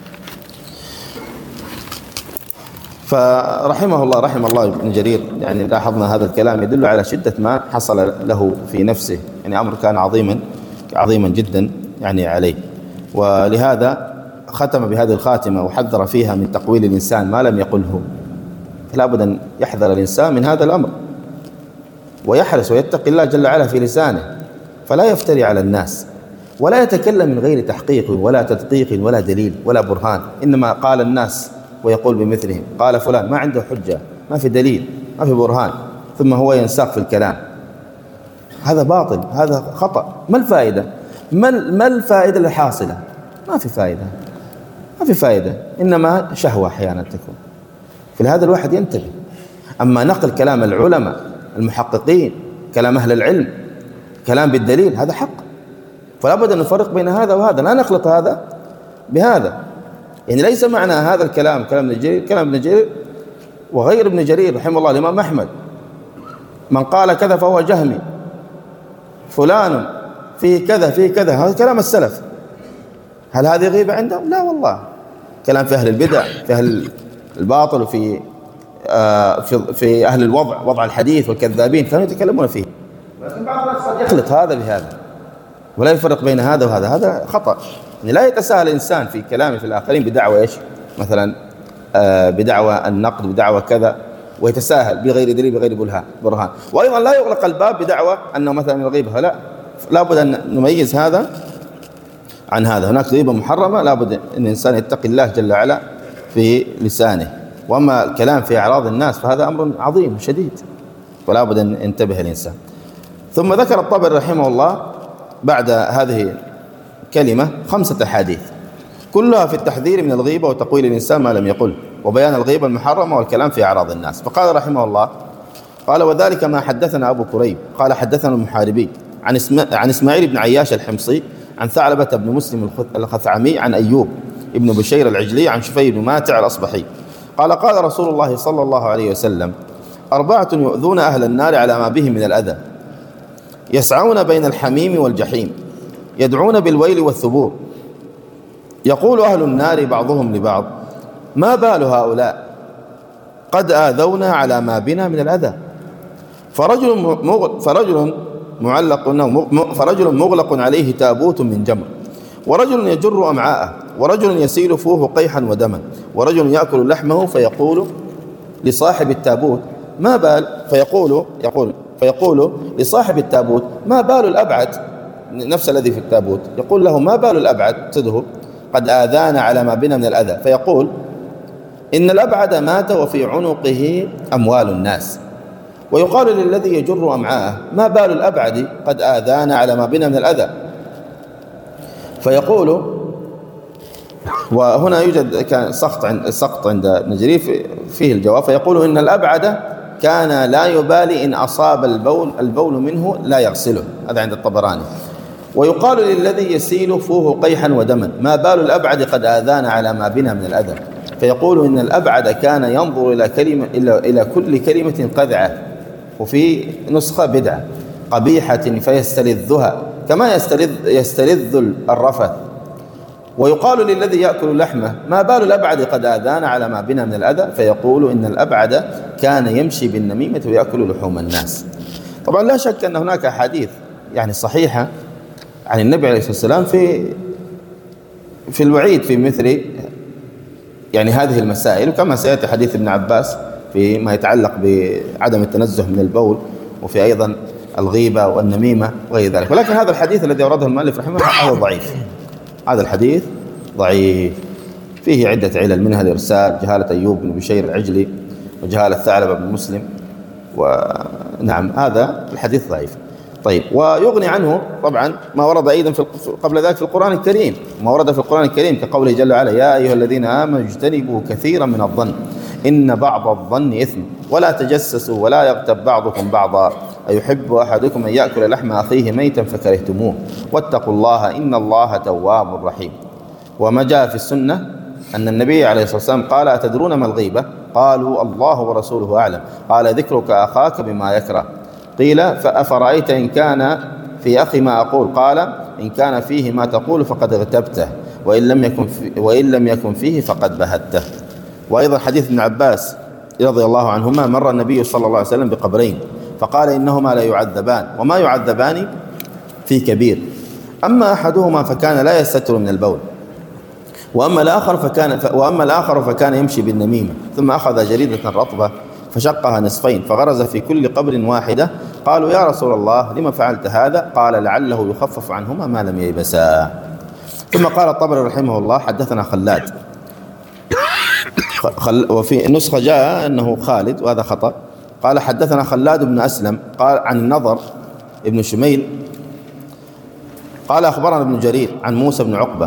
فرحمه الله رحمه الله ابن جرير يعني لاحظنا هذا الكلام يدل على شدة ما حصل له في نفسه، يعني أمر كان عظيما عظيما جدا يعني عليه. ولهذا ختم بهذه الخاتمة وحذر فيها من تقويل الإنسان ما لم يقله. فلا بد أن يحذر الإنسان من هذا الأمر ويحرص ويتقي الله جل وعلا في لسانه، فلا يفتري على الناس ولا يتكلم من غير تحقيق ولا تدقيق ولا دليل ولا برهان، إنما قال الناس ويقول بمثلهم. قال فلان، ما عنده حجة، ما في دليل، ما في برهان، ثم هو ينساق في الكلام. هذا باطل، هذا خطأ. ما الفائدة؟ ما الفائدة الحاصلة؟ ما في فائدة، ما في فائدة، إنما شهوة أحيانا تكون. فلهذا الواحد ينتبه. أما نقل كلام العلماء المحققين، كلام أهل العلم، كلام بالدليل، هذا حق. فلا بد أن نفرق بين هذا وهذا، لا نخلط هذا بهذا. يعني ليس معنى هذا الكلام كلام ابن جرير كلام ابن جرير وغير ابن جرير رحمه الله الإمام أحمد من قال كذا فهو جهمي، فلان في كذا في كذا، هذا كلام السلف. هل هذه غيبة عندهم؟ لا والله. كلام في أهل البدع، في أهل الباطل، وفي آه في, في أهل الوضع، وضع الحديث والكذابين كانوا يتكلمون فيه. لكن بعض الناس قد يخلط هذا بهذا ولا يفرق بين هذا وهذا، هذا خطأ. يعني لا يتساهل الإنسان في كلامه في الآخرين بدعوة إيش مثلا آه بدعوة النقد، بدعوة كذا، ويتساهل بغير دليل بغير برهان. وأيضا لا يغلق الباب بدعوة أنه مثلا من الغيبة، لا، لا بد أن نميز هذا عن هذا. هناك غيبة محرمة لا بد أن الإنسان يتقي الله جل وعلا في لسانه. وأما الكلام في أعراض الناس فهذا أمر عظيم شديد، ولا بد أن ينتبه الإنسان. ثم ذكر الطبري رحمه الله بعد هذه الكلمة خمسة أحاديث كلها في التحذير من الغيبة وتقويل الإنسان ما لم يقل وبيان الغيبة المحرمة والكلام في أعراض الناس. فقال رحمه الله قال وذلك ما حدثنا أبو كريب قال حدثنا المحاربي عن, اسم... عن إسماعيل بن عياش الحمصي عن ثعلبة بن مسلم الخثعمي عن أيوب ابن بشير العجلي عن شفي بن ماتع الأصبحي قال قال رسول الله صلى الله عليه وسلم أربعة يؤذون أهل النار على ما بهم من الأذى يسعون بين الحميم والجحيم يدعون بالويل والثبور يقول أهل النار بعضهم لبعض ما بال هؤلاء قد آذونا على ما بنا من الأذى فرجل, مغل فرجل معلق فرجل مغلق عليه تابوت من جمر ورجل يجر أمعاءه ورجل يسيل فوه قيحا ودما ورجل يأكل لحمه فيقول لصاحب التابوت ما بال فيقول يقول فيقول لصاحب التابوت ما بال الأبعد نفس الذي في التابوت يقول له ما بال الأبعد صده قد آذانا على ما بنا من الأذى فيقول إن الأبعد مات وفي عنقه أموال الناس ويقال للذي يجر أمعاءه ما بال الأبعد قد آذانا على ما بنا من الأذى فيقول وهنا يوجد كان سقط عند سقط عند ابن جرير فيه الجواب فيقول إن الأبعد كان لا يبالي إن أصاب البول البول منه لا يغسله هذا عند الطبراني ويقال للذي يسيل فوه قيحا ودما ما بال الأبعد قد آذانا على ما بنا من الأذى فيقول إن الأبعد كان ينظر إلى كلمة إلى إلى كل كلمة قذعة وفي نسخة بدعة قبيحة فيستلذها كما يستلذ يستلذ الرفث ويقال للذي يأكل لحمه ما بال الأبعد قد آذانا على ما بنا من الأذى فيقول إن الأبعد كان يمشي بالنميمة ويأكل لحوم الناس. طبعا لا شك أن هناك أحاديث يعني صحيحة عن النبي عليه الصلاة والسلام في في الوعيد في مثل يعني هذه المسائل وكما سيأتي حديث ابن عباس فيما يتعلق بعدم التنزه من البول وفي أيضا الغيبة والنميمة وغير ذلك. ولكن هذا الحديث الذي أورده المؤلف رحمه الله هو ضعيف هذا الحديث ضعيف فيه عدة علل منها الإرسال جهالة أيوب بن بشير العجلي وجهالة ثعلبة بن مسلم ونعم هذا الحديث ضعيف. طيب ويغني عنه طبعا ما ورد أيضا في قبل ذلك في القرآن الكريم ما ورد في القرآن الكريم كقوله جل وعلا يا أيها الذين آمنوا اجتنبوا كثيرا من الظن إن بعض الظن إثم ولا تجسسوا ولا يغتب بعضكم بعضا أيحب أحدكم أن يأكل لحم أخيه ميتا فكرهتموه واتقوا الله إن الله تواب رحيم. وما جاء في السنة أن النبي عليه الصلاة والسلام قال أتدرون ما الغيبة قالوا الله ورسوله أعلم قال ذكرك أخاك بما يكره قيل فأفرأيت إن كان في أخي ما أقول قال إن كان فيه ما تقول فقد اغتبته وإن لم يكن, في وإن لم يكن فيه فقد بهته. وأيضا حديث ابن عباس رضي الله عنهما مر النبي صلى الله عليه وسلم بقبرين فقال إنهما لا يعذبان وما يعذبان في كبير أما أحدهما فكان لا يستتر من البول وأما الآخر فكان وأما الآخر فكان يمشي بالنميمة ثم أخذ جريدة رطبة فشقها نصفين فغرز في كل قبر واحدة قالوا يا رسول الله لما فعلت هذا قال لعله يخفف عنهما ما لم ييبسا. ثم قال الطبري رحمه الله حدثنا خلاد خل وفي نسخة جاء أنه خالد وهذا خطأ قال حدثنا خلاد بن أسلم قال عن النضر ابن شميل قال أخبرنا ابن جرير عن موسى بن عقبة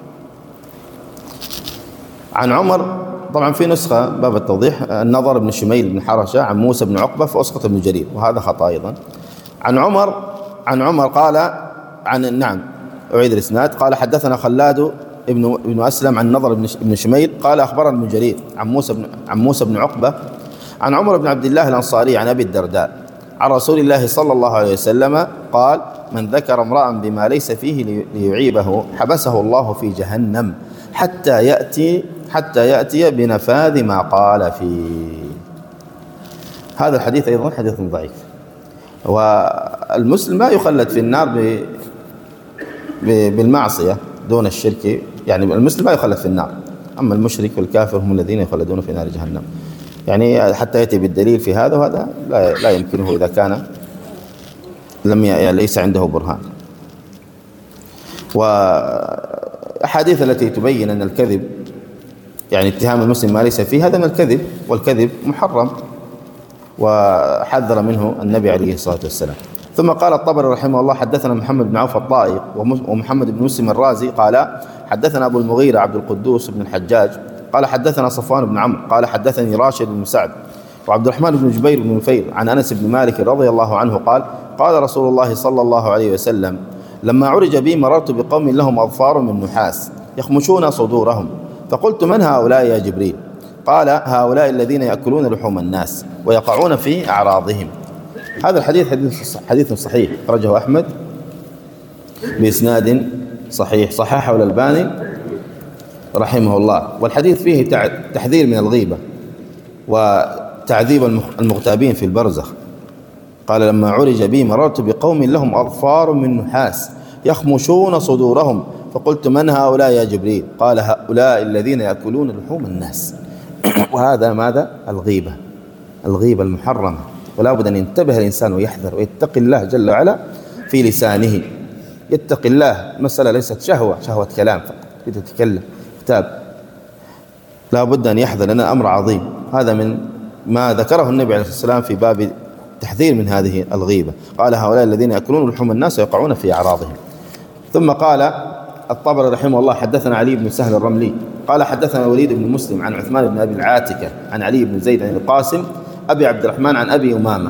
عن عمر طبعا في نسخة باب التوضيح النضر بن شميل بن حرشة عن موسى بن عقبة فأسقط ابن جرير وهذا خطأ أيضا عن عمر عن عمر قال عن نعم أعيد الإسناد قال حدثنا خلاد ابن ابن أسلم عن النضر بن شميل قال أخبرنا ابن جرير عن موسى بن عن موسى بن عقبة عن عمر بن عبد الله الأنصاري عن أبي الدرداء عن رسول الله صلى الله عليه وسلم قال من ذكر امرأ بما ليس فيه ليعيبه حبسه الله في جهنم حتى يأتي حتى يأتي بنفاذ ما قال فيه. هذا الحديث أيضا حديث ضعيف والمسلم ما يخلد في النار ب بالمعصية دون الشرك يعني المسلم ما يخلد في النار أما المشرك والكافر هم الذين يخلدون في نار جهنم يعني حتى يأتي بالدليل في هذا وهذا لا, لا يمكنه إذا كان لم يعني ليس عنده برهان. وأحاديث التي تبين أن الكذب يعني اتهام المسلم ما ليس فيه هذا من الكذب والكذب محرم وحذر منه النبي عليه الصلاة والسلام. ثم قال الطبري رحمه الله حدثنا محمد بن عوف الطائي ومحمد بن مسلم الرازي قال حدثنا أبو المغيرة عبد القدوس بن الحجاج قال حدثنا صفوان بن عمرو قال حدثني راشد بن سعد وعبد الرحمن بن جبير بن نفير عن أنس بن مالك رضي الله عنه قال قال رسول الله صلى الله عليه وسلم لما عرج بي مررت بقوم لهم أظفار من نحاس يخمشون صدورهم فقلت من هؤلاء يا جبريل؟ قال هؤلاء الذين يأكلون لحوم الناس ويقعون في أعراضهم. هذا الحديث حديث حديث صحيح أخرجه أحمد بإسناد صحيح صححه الألباني رحمه الله. والحديث فيه تحذير من الغيبة وتعذيب المغتابين في البرزخ. قال لما عرج بي مررت بقوم لهم أظفار من نحاس يخمشون صدورهم فقلت من هؤلاء يا جبريل؟ قال هؤلاء الذين يأكلون لحوم الناس. وهذا ماذا؟ الغيبة، الغيبة المحرمة. ولا بد أن ينتبه الإنسان ويحذر ويتقي الله جل وعلا في لسانه. يتقي الله، مسألة ليست شهوة شهوة كلام فقط يتكلم كتاب، لا بد أن يحذر لأن أمر عظيم. هذا من ما ذكره النبي عليه الصلاة والسلام في باب تحذير من هذه الغيبة. قال هؤلاء الذين يأكلون لحوم الناس ويقعون في أعراضهم. ثم قال الطبري رحمه الله حدثنا علي بن سهل الرملي قال حدثنا الوليد بن مسلم عن عثمان بن أبي العاتكة عن علي بن زيد عن القاسم أبي عبد الرحمن عن أبي أمامة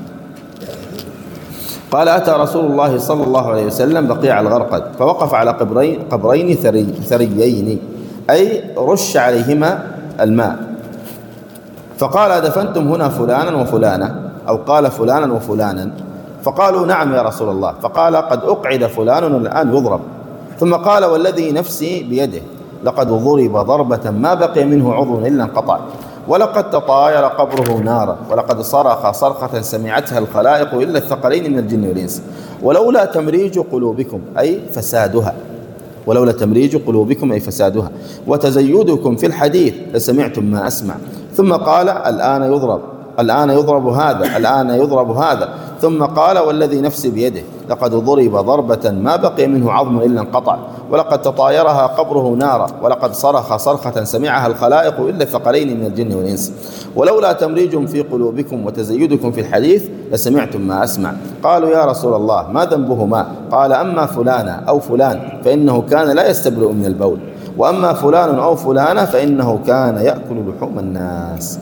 قال أتى رسول الله صلى الله عليه وسلم بقيع الغرقد فوقف على قبرين, قبرين ثري ثريين أي رش عليهما الماء فقال دفنتم هنا فلانا وفلانا أو قال فلانا وفلانا فقالوا نعم يا رسول الله. فقال قد أقعد فلان الآن يضرب. ثم قال والذي نفسي بيده لقد ضرب ضربة ما بقي منه عضو إلا انقطع ولقد تطاير قبره نارا ولقد صرخ صرخة سمعتها الخلائق إلا الثقلين من الجن والإنس ولولا تمريج قلوبكم أي فسادها ولولا تمريج قلوبكم أي فسادها وتزيدكم في الحديث لسمعتم ما أسمع. ثم قال الآن يضرب الآن يضرب هذا الآن يضرب هذا. ثم قال والذي نفسي بيده لقد ضرب ضربة ما بقي منه عظم إلا انقطع ولقد تطايرها قبره نارا ولقد صرخ صرخة سمعها الخلائق إلا الثقلين من الجن والإنس ولولا تمريج في قلوبكم وتزيدكم في الحديث لسمعتم ما أسمع. قالوا يا رسول الله ما ذنبهما؟ قال أما فلانا أو فلان فإنه كان لا يستبرئ من البول وأما فلان أو فلانة فإنه كان يأكل لحوم الناس.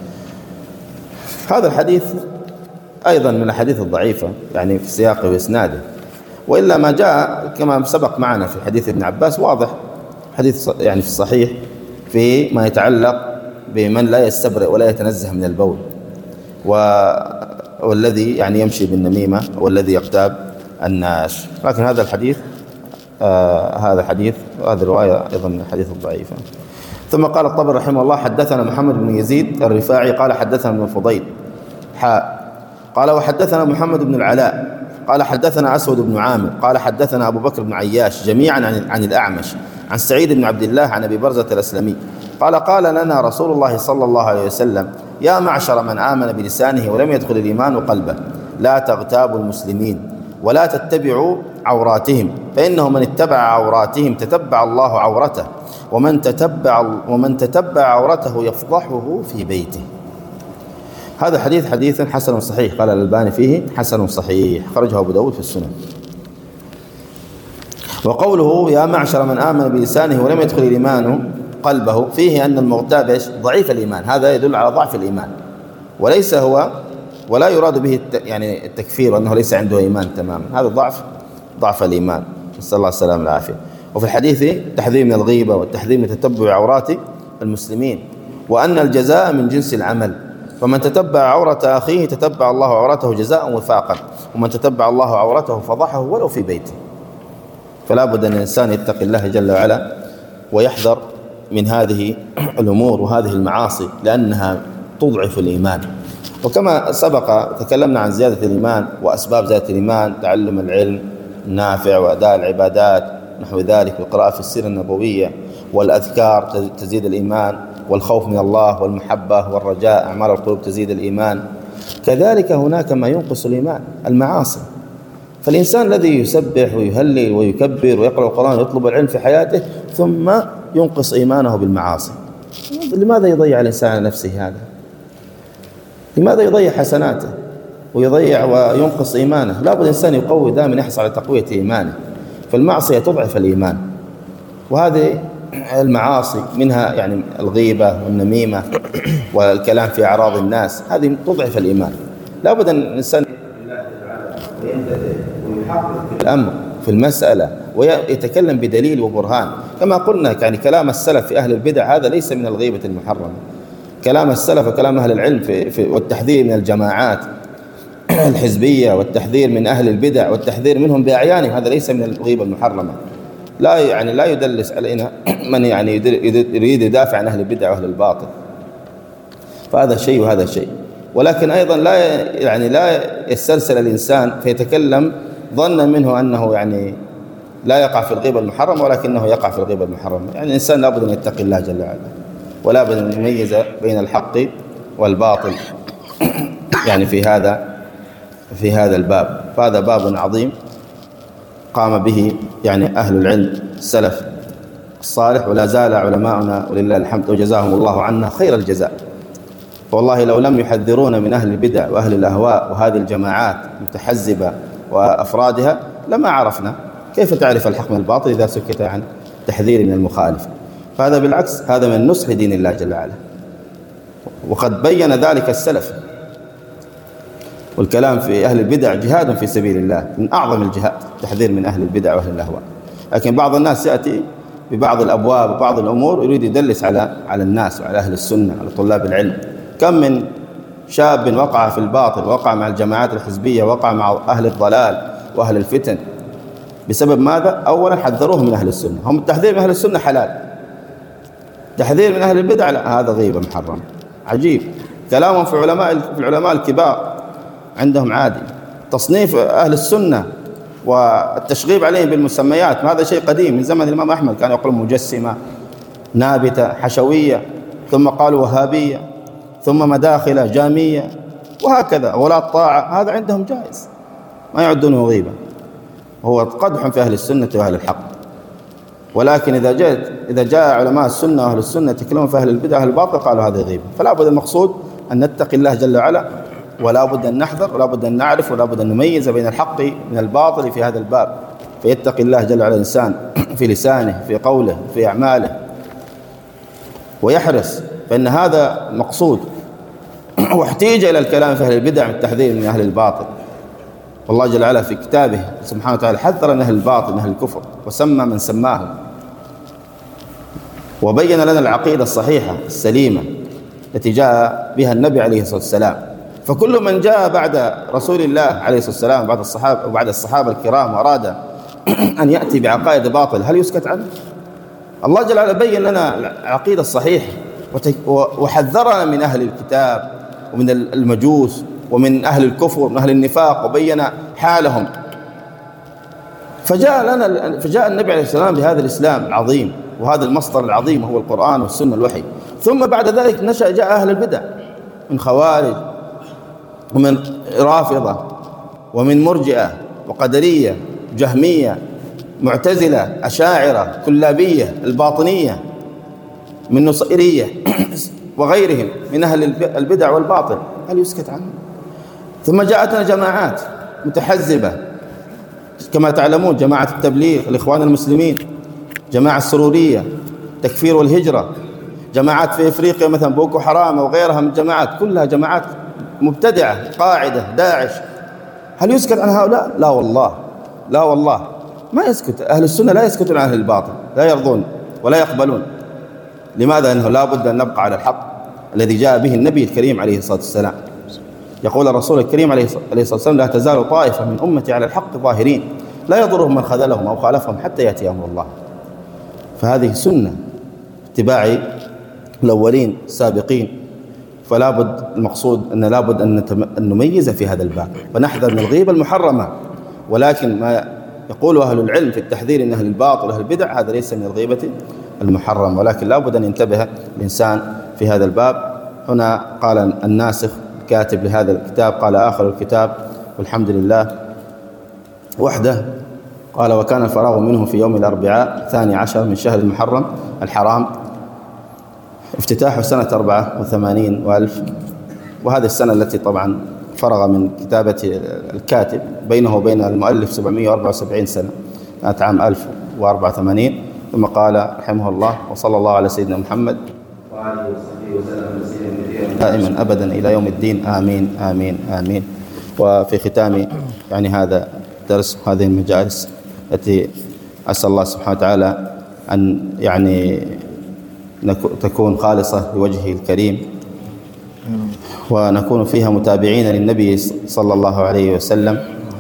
هذا الحديث أيضا من الحديث الضعيفة يعني في سياقه وإسناده، وإلا ما جاء كما سبق معنا في حديث ابن عباس واضح حديث يعني في الصحيح في ما يتعلق بمن لا يستبرئ ولا يتنزه من البول والذي يعني يمشي بالنميمة والذي يغتاب الناس. لكن هذا الحديث آه هذا حديث هذه الرواية أيضا من الحديث الضعيفة. ثم قال الطبري رحمه الله حدثنا محمد بن يزيد الرفاعي قال حدثنا ابن الفضيل حاء قال وحدثنا محمد بن العلاء قال حدثنا أسود بن عامر قال حدثنا أبو بكر بن عياش جميعا عن, عن الأعمش عن سعيد بن عبد الله عن أبي برزة الأسلمي قال قال لنا رسول الله صلى الله عليه وسلم يا معشر من آمن بلسانه ولم يدخل الإيمان قلبه لا تغتابوا المسلمين ولا تتبعوا عوراتهم فإنه من اتبع عوراتهم تتبع الله عورته ومن تتبع, ومن تتبع عورته يفضحه في بيته. هذا حديث حديث حسن صحيح قال الألباني فيه حسن صحيح خرجه أبو داود في السنن. وقوله يا معشر من آمن بلسانه ولم يدخل الإيمان قلبه فيه أن المغتاب ضعيف الإيمان، هذا يدل على ضعف الإيمان وليس هو ولا يراد به يعني التكفير وأنه ليس عنده إيمان تماما، هذا ضعف ضعف الإيمان نسأل الله السلامة والعافية. وفي الحديث تحذير من الغيبة والتحذير من تتبع عورات المسلمين وأن الجزاء من جنس العمل فمن تتبع عورة أخيه تتبع الله عورته جزاء وفاقا ومن تتبع الله عورته فضحه ولو في بيته. فلا بد أن الإنسان يتقي الله جل وعلا ويحذر من هذه الأمور وهذه المعاصي لأنها تضعف الإيمان. وكما سبق تكلمنا عن زيادة الإيمان وأسباب زيادة الإيمان تعلم العلم النافع وأداء العبادات نحو ذلك والقراءة في السيرة النبوية والأذكار تزيد الإيمان والخوف من الله والمحبة والرجاء أعمال القلوب تزيد الإيمان. كذلك هناك ما ينقص الإيمان المعاصي. فالإنسان الذي يسبح ويهلل ويكبر ويقرأ القرآن ويطلب العلم في حياته ثم ينقص إيمانه بالمعاصي، لماذا يضيع الإنسان على نفسه هذا؟ لماذا يضيع حسناته؟ ويضيع وينقص إيمانه. لا بد الإنسان يقوي دائما، يحرص على تقوية إيمانه، فالمعصية تضعف الإيمان. وهذه المعاصي منها يعني الغيبة والنميمة والكلام في أعراض الناس، هذه تضعف الإيمان. لا بد أن الإنسان ويحقق الأمر في المسألة ويتكلم بدليل وبرهان. كما قلنا يعني كلام السلف في أهل البدع هذا ليس من الغيبة المحرمة. كلام السلف وكلام أهل العلم في, في والتحذير من الجماعات الحزبية والتحذير من أهل البدع والتحذير منهم بأعيانهم، هذا ليس من الغيبة المحرمة. لا يعني لا يدلس علينا من يعني يريد يدافع عن أهل البدع وأهل الباطل، فهذا شيء وهذا شيء. ولكن أيضا لا يعني لا يسترسل الإنسان فيتكلم ظنا منه أنه يعني لا يقع في الغيبة المحرمة ولكنه يقع في الغيبة المحرمة. يعني الإنسان لابد أن يتقي الله جل وعلا، ولا بد أن يميز بين الحق والباطل يعني في هذا في هذا الباب. فهذا باب عظيم قام به يعني أهل العلم السلف الصالح، ولا زال علماؤنا ولله الحمد وجزاهم الله عنا خير الجزاء. والله لو لم يحذرونا من أهل البدع وأهل الأهواء وهذه الجماعات المتحزبة وأفرادها لما عرفنا كيف تعرف الحق من الباطل إذا سكت عن تحذير من المخالف. فهذا بالعكس هذا من نصح دين الله جل وعلا، وقد بين ذلك السلف. والكلام في أهل البدع جهاد في سبيل الله، من أعظم الجهاد التحذير من أهل البدع وأهل الأهواء. لكن بعض الناس يأتي ببعض الأبواب وبعض الأمور يريد يدلس على على الناس وعلى أهل السنة على طلاب العلم. كم من شاب وقع في الباطل، وقع مع الجماعات الحزبية، وقع مع أهل الضلال وأهل الفتن بسبب ماذا؟ أولا حذروه من أهل السنة. هم التحذير من أهل السنة حلال، تحذير من أهل البدع لا، هذا غيبة محرم. عجيب كلامهم في علماء في العلماء الكبار عندهم عادي. تصنيف أهل السنة والتشغيب عليهم بالمسميات هذا شيء قديم من زمن الإمام أحمد، كانوا يقولون مجسمة، نابتة، حشوية، ثم قالوا وهابية، ثم مداخلة، جامية، وهكذا ولاة طاعة. هذا عندهم جائز، ما يعدونه غيبة، هو قدح في أهل السنة وأهل الحق. ولكن إذا جاء إذا جاء علماء السنة وأهل السنة يتكلمون في أهل البدع وأهل الباطل قالوا هذه غيبة. فلا بد المقصود أن نتقي الله جل وعلا، ولا بد أن نحذر، ولا بد أن نعرف، ولا بد أن نميز بين الحق من الباطل في هذا الباب. فيتقي الله جل وعلا الإنسان في لسانه، في قوله، في أعماله، ويحرص، فإن هذا مقصود. واحتيج إلى الكلام في أهل البدع والتحذير من أهل الباطل. والله جل وعلا في كتابه سبحانه وتعالى حذر من أهل الباطل من أهل الكفر، وسمى من سماهم، وبين لنا العقيدة الصحيحة السليمة التي جاء بها النبي عليه الصلاة والسلام. فكل من جاء بعد رسول الله عليه الصلاة والسلام بعد الصحابة وبعد الصحابة الكرام وأراد أن يأتي بعقائد باطل هل يسكت عنه؟ الله جل وعلا بين لنا العقيدة الصحيحة وحذرنا من أهل الكتاب ومن المجوس ومن أهل الكفر ومن أهل النفاق، وبين حالهم. فجاء لنا فجاء النبي عليه الصلاة والسلام بهذا الإسلام العظيم وهذا المصدر العظيم هو القرآن والسنة الوحي. ثم بعد ذلك نشأ جاء أهل البدع من خوارج ومن رافضة ومن مرجئة وقدرية جهمية معتزلة أشاعرة كلابية الباطنية من نصيرية وغيرهم من أهل البدع والباطل، هل يسكت عنه؟ ثم جاءتنا جماعات متحزبة كما تعلمون، جماعة التبليغ، الإخوان المسلمين، جماعة السرورية، تكفير والهجرة، جماعات في إفريقيا مثلا بوكو حرام وغيرها من الجماعات، كلها جماعات مبتدعة، قاعدة، داعش. هل يسكت عن هؤلاء؟ لا والله، لا والله ما يسكت. أهل السنة لا يسكتون عن أهل الباطل، لا يرضون ولا يقبلون. لماذا؟ أنه لا بد أن نبقى على الحق الذي جاء به النبي الكريم عليه الصلاة والسلام. يقول الرسول الكريم عليه الصلاة والسلام: لا تزال طائفة من أمتي على الحق ظاهرين لا يضرهم من خذلهم أو خالفهم حتى يأتي أمر الله. فهذه سنة اتباع الأولين السابقين. فلا بد المقصود أن لا بد أن نميز في هذا الباب ونحذر من الغيبة المحرمة. ولكن ما يقول أهل العلم في التحذير من أهل الباطل وأهل البدع هذا ليس من الغيبة المحرم، ولكن لا بد أن ينتبه الإنسان في هذا الباب. هنا قال الناسخ كاتب لهذا الكتاب قال: آخر الكتاب والحمد لله وحده. قال: وكان الفراغ منه في يوم الأربعاء الثاني عشر من شهر المحرم الحرام، افتتاح سنة أربعة وثمانين وألف، وهذه السنة التي طبعا فرغ من كتابة الكاتب بينه وبين المؤلف سبعمائة وأربعة وسبعين سنة، كانت عام ألف وأربعة وثمانين. ثم قال رحمه الله: وصلى الله على سيدنا محمد وآله وصحبه وسلم تسليما دائما أبدا إلى يوم الدين، آمين آمين آمين. وفي ختام يعني هذا الدرس هذه المجالس التي أسأل الله سبحانه وتعالى أن يعني تكون خالصة لوجهه الكريم، ونكون فيها متابعين للنبي صلى الله عليه وسلم،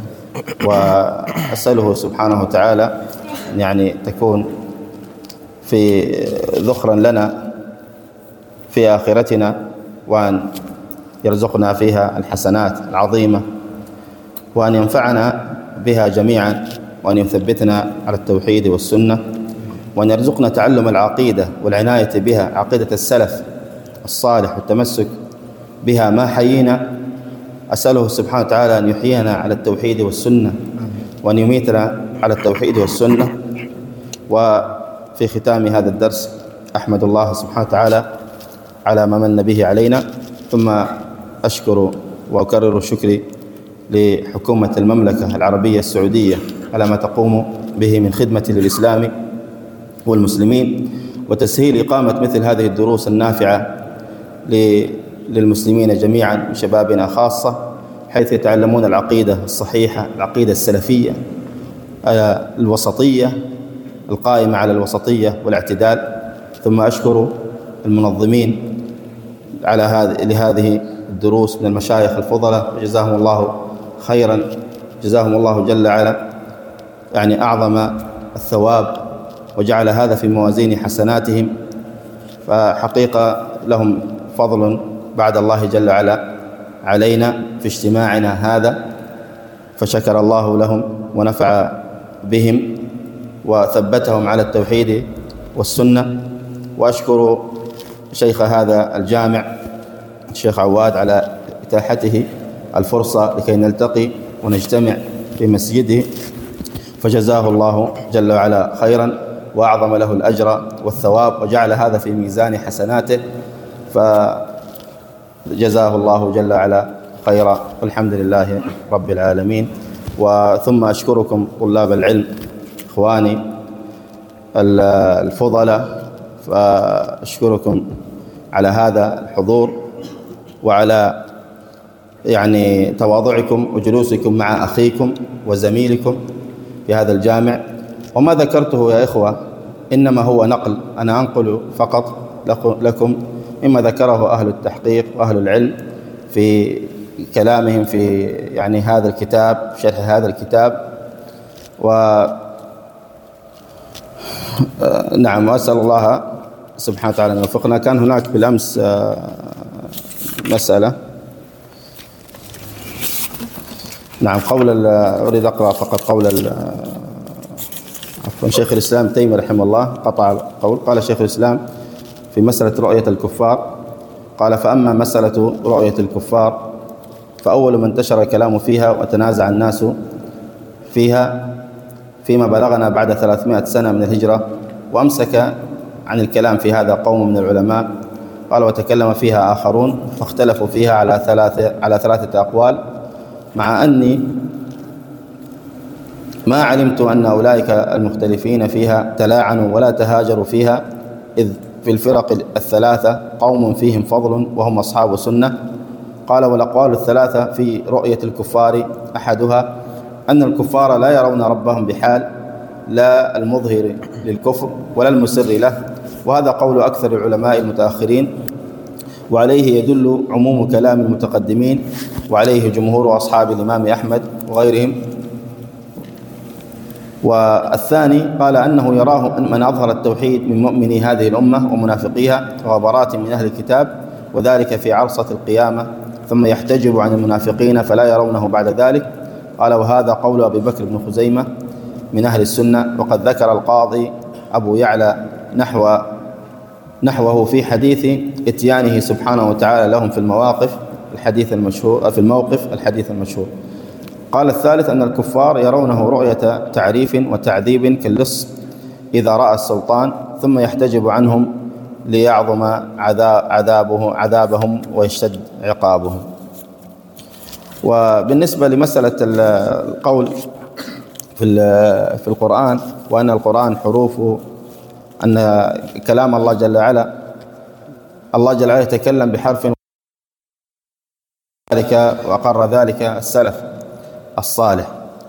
وأسأله سبحانه وتعالى يعني تكون في ذخرا لنا في آخرتنا، وأن يرزقنا فيها الحسنات العظيمة، وأن ينفعنا بها جميعا، وأن يثبتنا على التوحيد والسنة، وأن يرزقنا تعلم العقيدة والعناية بها، عقيدة السلف الصالح والتمسك بها ما حيينا. أسأله سبحانه وتعالى أن يحيينا على التوحيد والسنة، وأن يميتنا على التوحيد والسنة. وفي ختام هذا الدرس أحمد الله سبحانه وتعالى على ما من به علينا، ثم أشكر وأكرر شكري لحكومة المملكة العربية السعودية على ما تقوم به من خدمة للإسلام والمسلمين، وتسهيل إقامة مثل هذه الدروس النافعة للمسلمين جميعا وشبابنا خاصة، حيث يتعلمون العقيدة الصحيحة، العقيدة السلفية الوسطية القائمة على الوسطية والاعتدال. ثم أشكر المنظمين على هذه لهذه الدروس من المشايخ الفضلاء، جزاهم الله خيرا، جزاهم الله جل وعلا يعني أعظم الثواب، وجعل هذا في موازين حسناتهم. فحقيقة لهم فضل بعد الله جل وعلا علينا في اجتماعنا هذا، فشكر الله لهم ونفع بهم وثبتهم على التوحيد والسنة. وأشكر شيخ هذا الجامع الشيخ عواد على إتاحته الفرصة لكي نلتقي ونجتمع في مسجده، فجزاه الله جل وعلا خيرا وأعظم له الأجر والثواب، وجعل هذا في ميزان حسناته، فجزاه الله جل وعلا خيرا، والحمد لله رب العالمين. وثم أشكركم طلاب العلم إخواني الفضلاء، فأشكركم على هذا الحضور وعلى يعني تواضعكم وجلوسكم مع أخيكم وزميلكم في هذا الجامع. وما ذكرته يا إخوة إنما هو نقل، أنا أنقل فقط لكم مما ذكره أهل التحقيق وأهل العلم في كلامهم في يعني هذا الكتاب، شرح هذا الكتاب. و نعم، وأسأل الله سبحانه وتعالى أن يوفقنا. كان هناك بالأمس مسألة، نعم، قول أريد أقرأ فقط قول عفوا شيخ الإسلام تيمية رحمه الله، قطع القول. قال شيخ الإسلام في مسألة رؤية الكفار، قال: فأما مسألة رؤية الكفار فأول من انتشر الكلام فيها وتنازع الناس فيها فيما بلغنا بعد ثلاثمائة سنة من الهجرة، وأمسك عن الكلام في هذا قوم من العلماء، قال: وتكلم فيها آخرون فاختلفوا فيها على ثلاثة على ثلاثة أقوال، مع أني ما علمت أن أولئك المختلفين فيها تلاعنوا ولا تهاجروا فيها، إذ في الفرق الثلاثة قوم فيهم فضل وهم أصحاب سنة. قال: والأقوال الثلاثة في رؤية الكفار أحدها أن الكفار لا يرون ربهم بحال، لا المظهر للكفر ولا المسر له، وهذا قول أكثر العلماء المتأخرين، وعليه يدل عموم كلام المتقدمين، وعليه جمهور أصحاب الإمام أحمد وغيرهم. والثاني قال أنه يراه من أظهر التوحيد من مؤمني هذه الأمة ومنافقيها وغبرات من أهل الكتاب، وذلك في عرصة القيامة، ثم يحتجب عن المنافقين فلا يرونه بعد ذلك. قال: وهذا قول أبي بكر بن خزيمة من أهل السنة. وقد ذكر القاضي أبو يعلى نحو نحوه في حديث إتيانه سبحانه وتعالى لهم في المواقف الحديث المشهور في الموقف الحديث المشهور. قال: الثالث أن الكفار يرونه رؤية تعريف وتعذيب كاللص إذا رأى السلطان، ثم يحتجب عنهم ليعظم عذابه عذابهم ويشتد عقابهم. وبالنسبة لمسألة القول في في القرآن وأن القرآن حروفه أن كلام الله جل وعلا، الله جل وعلا يتكلم بحرف ذلك وأقر ذلك السلف الصالح،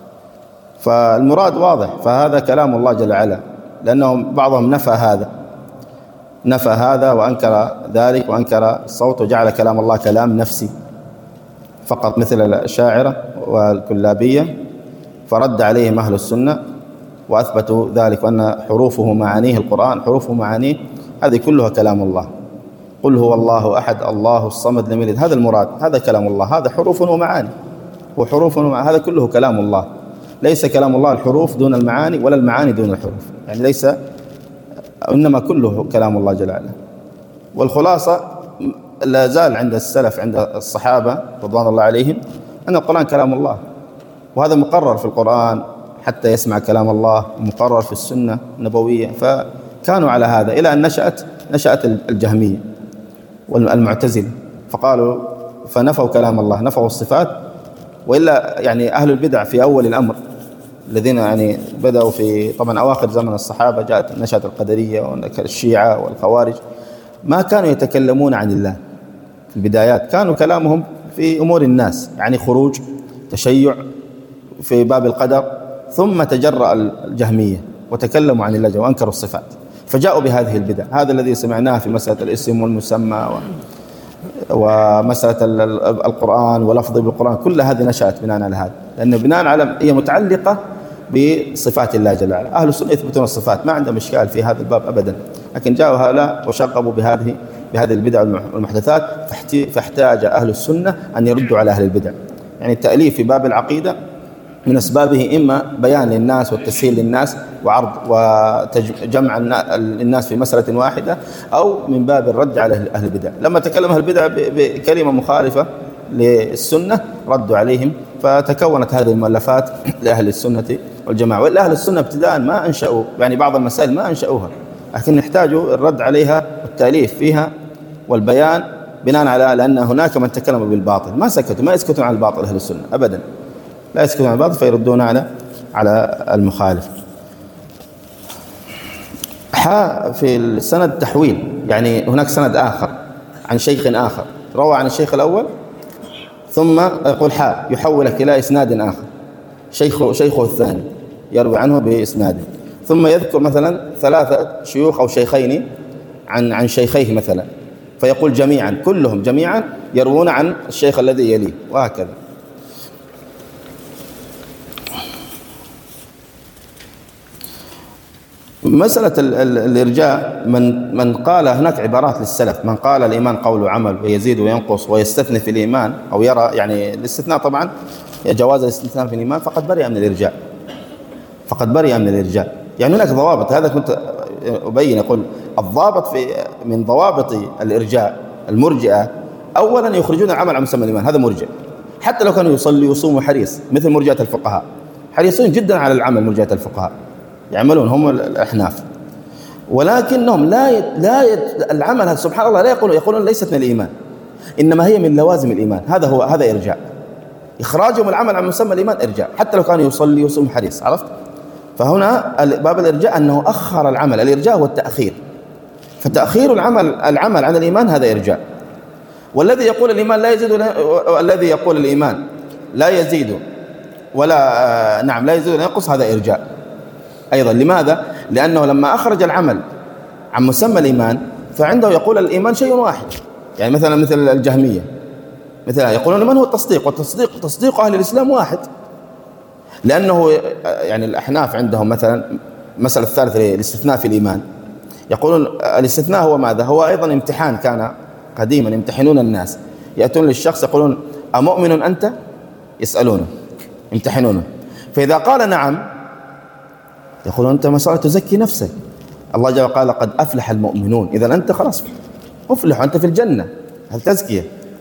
فالمراد واضح، فهذا كلام الله جل وعلا، لأنهم بعضهم نفى هذا نفى هذا وأنكر ذلك وأنكر الصوت وجعل كلام الله كلام نفسي فقط مثل الشاعرة والكلابية، فرد عليهم أهل السنة وأثبتوا ذلك وأن حروفه معانيه القرآن حروفه معانيه هذه كلها كلام الله. قل هو الله أحد الله الصمد لم يلد، هذا المراد، هذا كلام الله، هذا حروف ومعاني وحروف ومعاني، هذا كله كلام الله، ليس كلام الله الحروف دون المعاني ولا المعاني دون الحروف، يعني ليس، إنما كله كلام الله جل وعلا. والخلاصة لا زال عند السلف عند الصحابة رضوان الله عليهم أن القرآن كلام الله، وهذا مقرر في القرآن حتى يسمع كلام الله، مقرر في السنة النبوية، فكانوا على هذا إلى أن نشأت نشأت الجهمية والمعتزلة فقالوا فنفوا كلام الله، نفوا الصفات. وإلا يعني أهل البدع في أول الأمر الذين يعني بدأوا في طبعا أواخر زمن الصحابة جاءت نشأت القدرية والشيعة والخوارج، ما كانوا يتكلمون عن الله في البدايات، كانوا كلامهم في أمور الناس، يعني خروج تشيع في باب القدر، ثم تجرأ الجهمية وتكلموا عن الله وأنكروا الصفات فجاءوا بهذه البدع. هذا الذي سمعناه في مسألة الاسم والمسمى ومسألة القرآن ولفظ بالقرآن، كل هذه نشأت بناء على هذا، لأن بناء على هي متعلقة بصفات الله جل وعلا. أهل السنة يثبتون الصفات، ما عندهم إشكال في هذا الباب أبدا، لكن جاءوا هؤلاء وشغبوا بهذه بهذه البدع والمحدثات، فاحتاج أهل السنة أن يردوا على أهل البدع. يعني التأليف في باب العقيدة من أسبابه إما بيان للناس والتسهيل للناس وعرض وجمع الناس في مسألة واحدة، أو من باب الرد على أهل البدع. لما تكلم أهل البدع بكلمة مخالفة للسنة ردوا عليهم، فتكونت هذه المؤلفات لأهل السنة والجماعة. والأهل السنة ابتداء ما أنشأوا يعني بعض المسائل ما أنشأوها، لكن يحتاجوا الرد عليها والتأليف فيها والبيان بناء على لأن هناك من تكلم بالباطل، ما سكتوا ما يسكتون عن الباطل أهل السنة أبدا، لا يسكتون عن الباطل فيردون على على المخالف. حا في السند تحويل، يعني هناك سند آخر عن شيخ آخر روى عن الشيخ الأول ثم يقول حا يحولك إلى إسناد آخر، شيخه شيخه الثاني يروي عنه بإسناده، ثم يذكر مثلا ثلاثة شيوخ أو شيخين عن عن شيخيه مثلا، فيقول جميعا كلهم جميعا يروون عن الشيخ الذي يليه، وهكذا. مسألة الإرجاء، من من قال هناك عبارات للسلف، من قال الإيمان قول وعمل ويزيد وينقص ويستثني في الإيمان أو يرى يعني الاستثناء طبعا جواز الاستثناء في الإيمان فقد برئ من الإرجاء، فقد برئ من الإرجاء. يعني هناك ضوابط، هذا كنت أبين يقول الضابط في من ضوابط الإرجاء المرجئة أولا يخرجون العمل عن مسمى الإيمان، هذا مرجئ حتى لو كانوا يصلي ويصوموا حريص مثل مرجئة الفقهاء، حريصين جدا على العمل مرجئة الفقهاء يعملون هم الأحناف، ولكنهم لا يت... لا يت... العمل سبحان الله لا يقولون يقولون ليست من الإيمان، إنما هي من لوازم الإيمان. هذا هو هذا إرجاء، إخراجهم العمل عن مسمى الإيمان إرجاء حتى لو كانوا يصلي ويصوم حريص، عرفت؟ فهنا باب الإرجاء أنه أخر العمل، الإرجاء هو التأخير، فتأخير العمل العمل عن الإيمان هذا إرجاء. والذي يقول الإيمان لا يزيد ولا... الذي يقول الإيمان لا يزيد ولا نعم لا يزيد ولا ينقص هذا إرجاء أيضا. لماذا؟ لأنه لما أخرج العمل عن مسمى الإيمان فعنده يقول الإيمان شيء واحد، يعني مثلا مثل الجهمية مثلا يقولون الإيمان هو التصديق، والتصديق تصديق أهل الإسلام واحد، لأنه يعني الأحناف عندهم مثلا مسألة الثالثة الاستثناء في الإيمان، يقولون الاستثناء هو ماذا؟ هو أيضا امتحان، كان قديما يمتحنون الناس، يأتون للشخص يقولون أمؤمن أنت؟ يسألونه يمتحنونه، فإذا قال نعم يقولون أنت مسألة تزكي نفسك، الله جل قال قد أفلح المؤمنون، إذا أنت خلاص أفلح أنت في الجنة، هل تزكية؟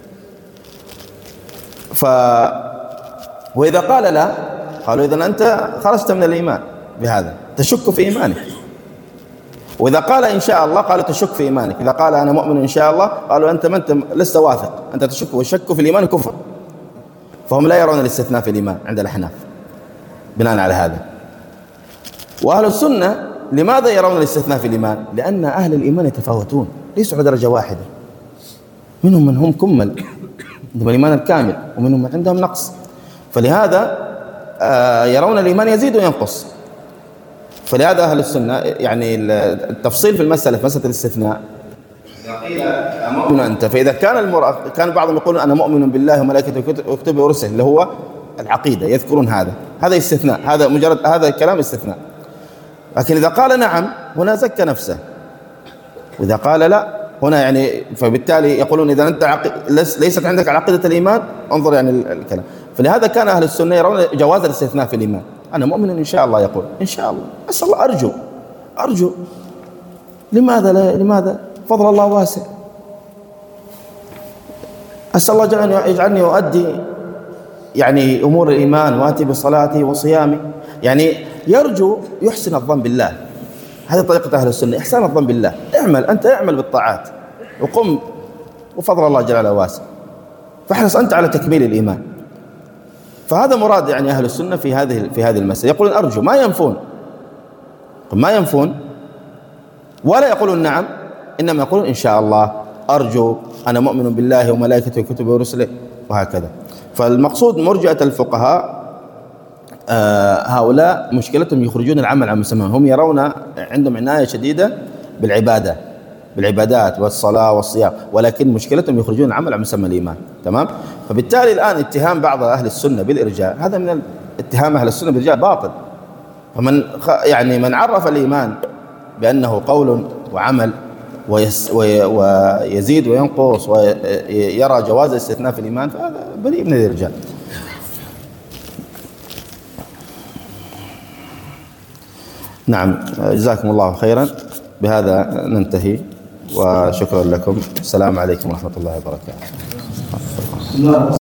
ف وإذا قال لا قالوا إذا أنت خرجت من الإيمان بهذا، تشك في إيمانك. وإذا قال إن شاء الله قالوا تشك في إيمانك، إذا قال أنا مؤمن إن شاء الله قالوا أنت ما أنت لست واثق، أنت تشك، والشك في الإيمان كفر. فهم لا يرون الاستثناء في الإيمان عند الأحناف بناء على هذا. وأهل السنة لماذا يرون الاستثناء في الإيمان؟ لأن أهل الإيمان يتفاوتون، ليسوا على درجة واحدة، منهم من هم كمل عندهم الإيمان الكامل، ومنهم من عندهم نقص، فلهذا يرون الإيمان يزيد وينقص. فلهذا أهل السنة يعني التفصيل في المسألة في مسألة الاستثناء، مؤمن أنت، فإذا كان المرأة كان بعضهم يقولون أنا مؤمن بالله وملائكته وكتبه ورسله اللي هو العقيدة، يذكرون هذا هذا استثناء، هذا مجرد هذا الكلام استثناء. لكن إذا قال نعم هنا زكى نفسه، وإذا قال لا هنا يعني فبالتالي يقولون إذا أنت عقي... ليست عندك عقيدة الإيمان انظر يعني الكلام. فلهذا كان أهل السنة يرون جواز الاستثناء في الإيمان. أنا مؤمن إن شاء الله، يقول إن شاء الله، أسأل الله، أرجو أرجو لماذا لا؟ لماذا؟ فضل الله واسع، أسأل الله جل يجعلني أؤدي يعني أمور الإيمان وآتي بصلاتي وصيامي، يعني يرجو يحسن الظن بالله. هذه طريقة أهل السنة، إحسان الظن بالله. اعمل أنت، اعمل بالطاعات وقم، وفضل الله جل واسع، فاحرص أنت على تكميل الإيمان. فهذا مراد يعني أهل السنة في هذه في هذه المسألة. يقولون أرجو، ما ينفون ما ينفون ولا يقولون نعم، إنما يقولون إن شاء الله، أرجو، أنا مؤمن بالله وملائكته وكتبه ورسله، وهكذا. فالمقصود مرجئة الفقهاء آه هؤلاء مشكلتهم يخرجون العمل عن مسمى، هم يرون عندهم عناية شديدة بالعبادة بالعبادات والصلاة والصيام، ولكن مشكلتهم يخرجون العمل عن مسمى الإيمان. تمام. فبالتالي الآن اتهام بعض أهل السنة بالإرجاء، هذا من اتهام أهل السنة بالإرجاء باطل. فمن يعني من عرف الإيمان بأنه قول وعمل ويزيد وينقص ويرى جواز الاستثناء في الإيمان، فهذا بريء من الإرجاء. نعم، جزاكم الله خيرا. بهذا ننتهي، وشكرا لكم. السلام عليكم ورحمة الله وبركاته.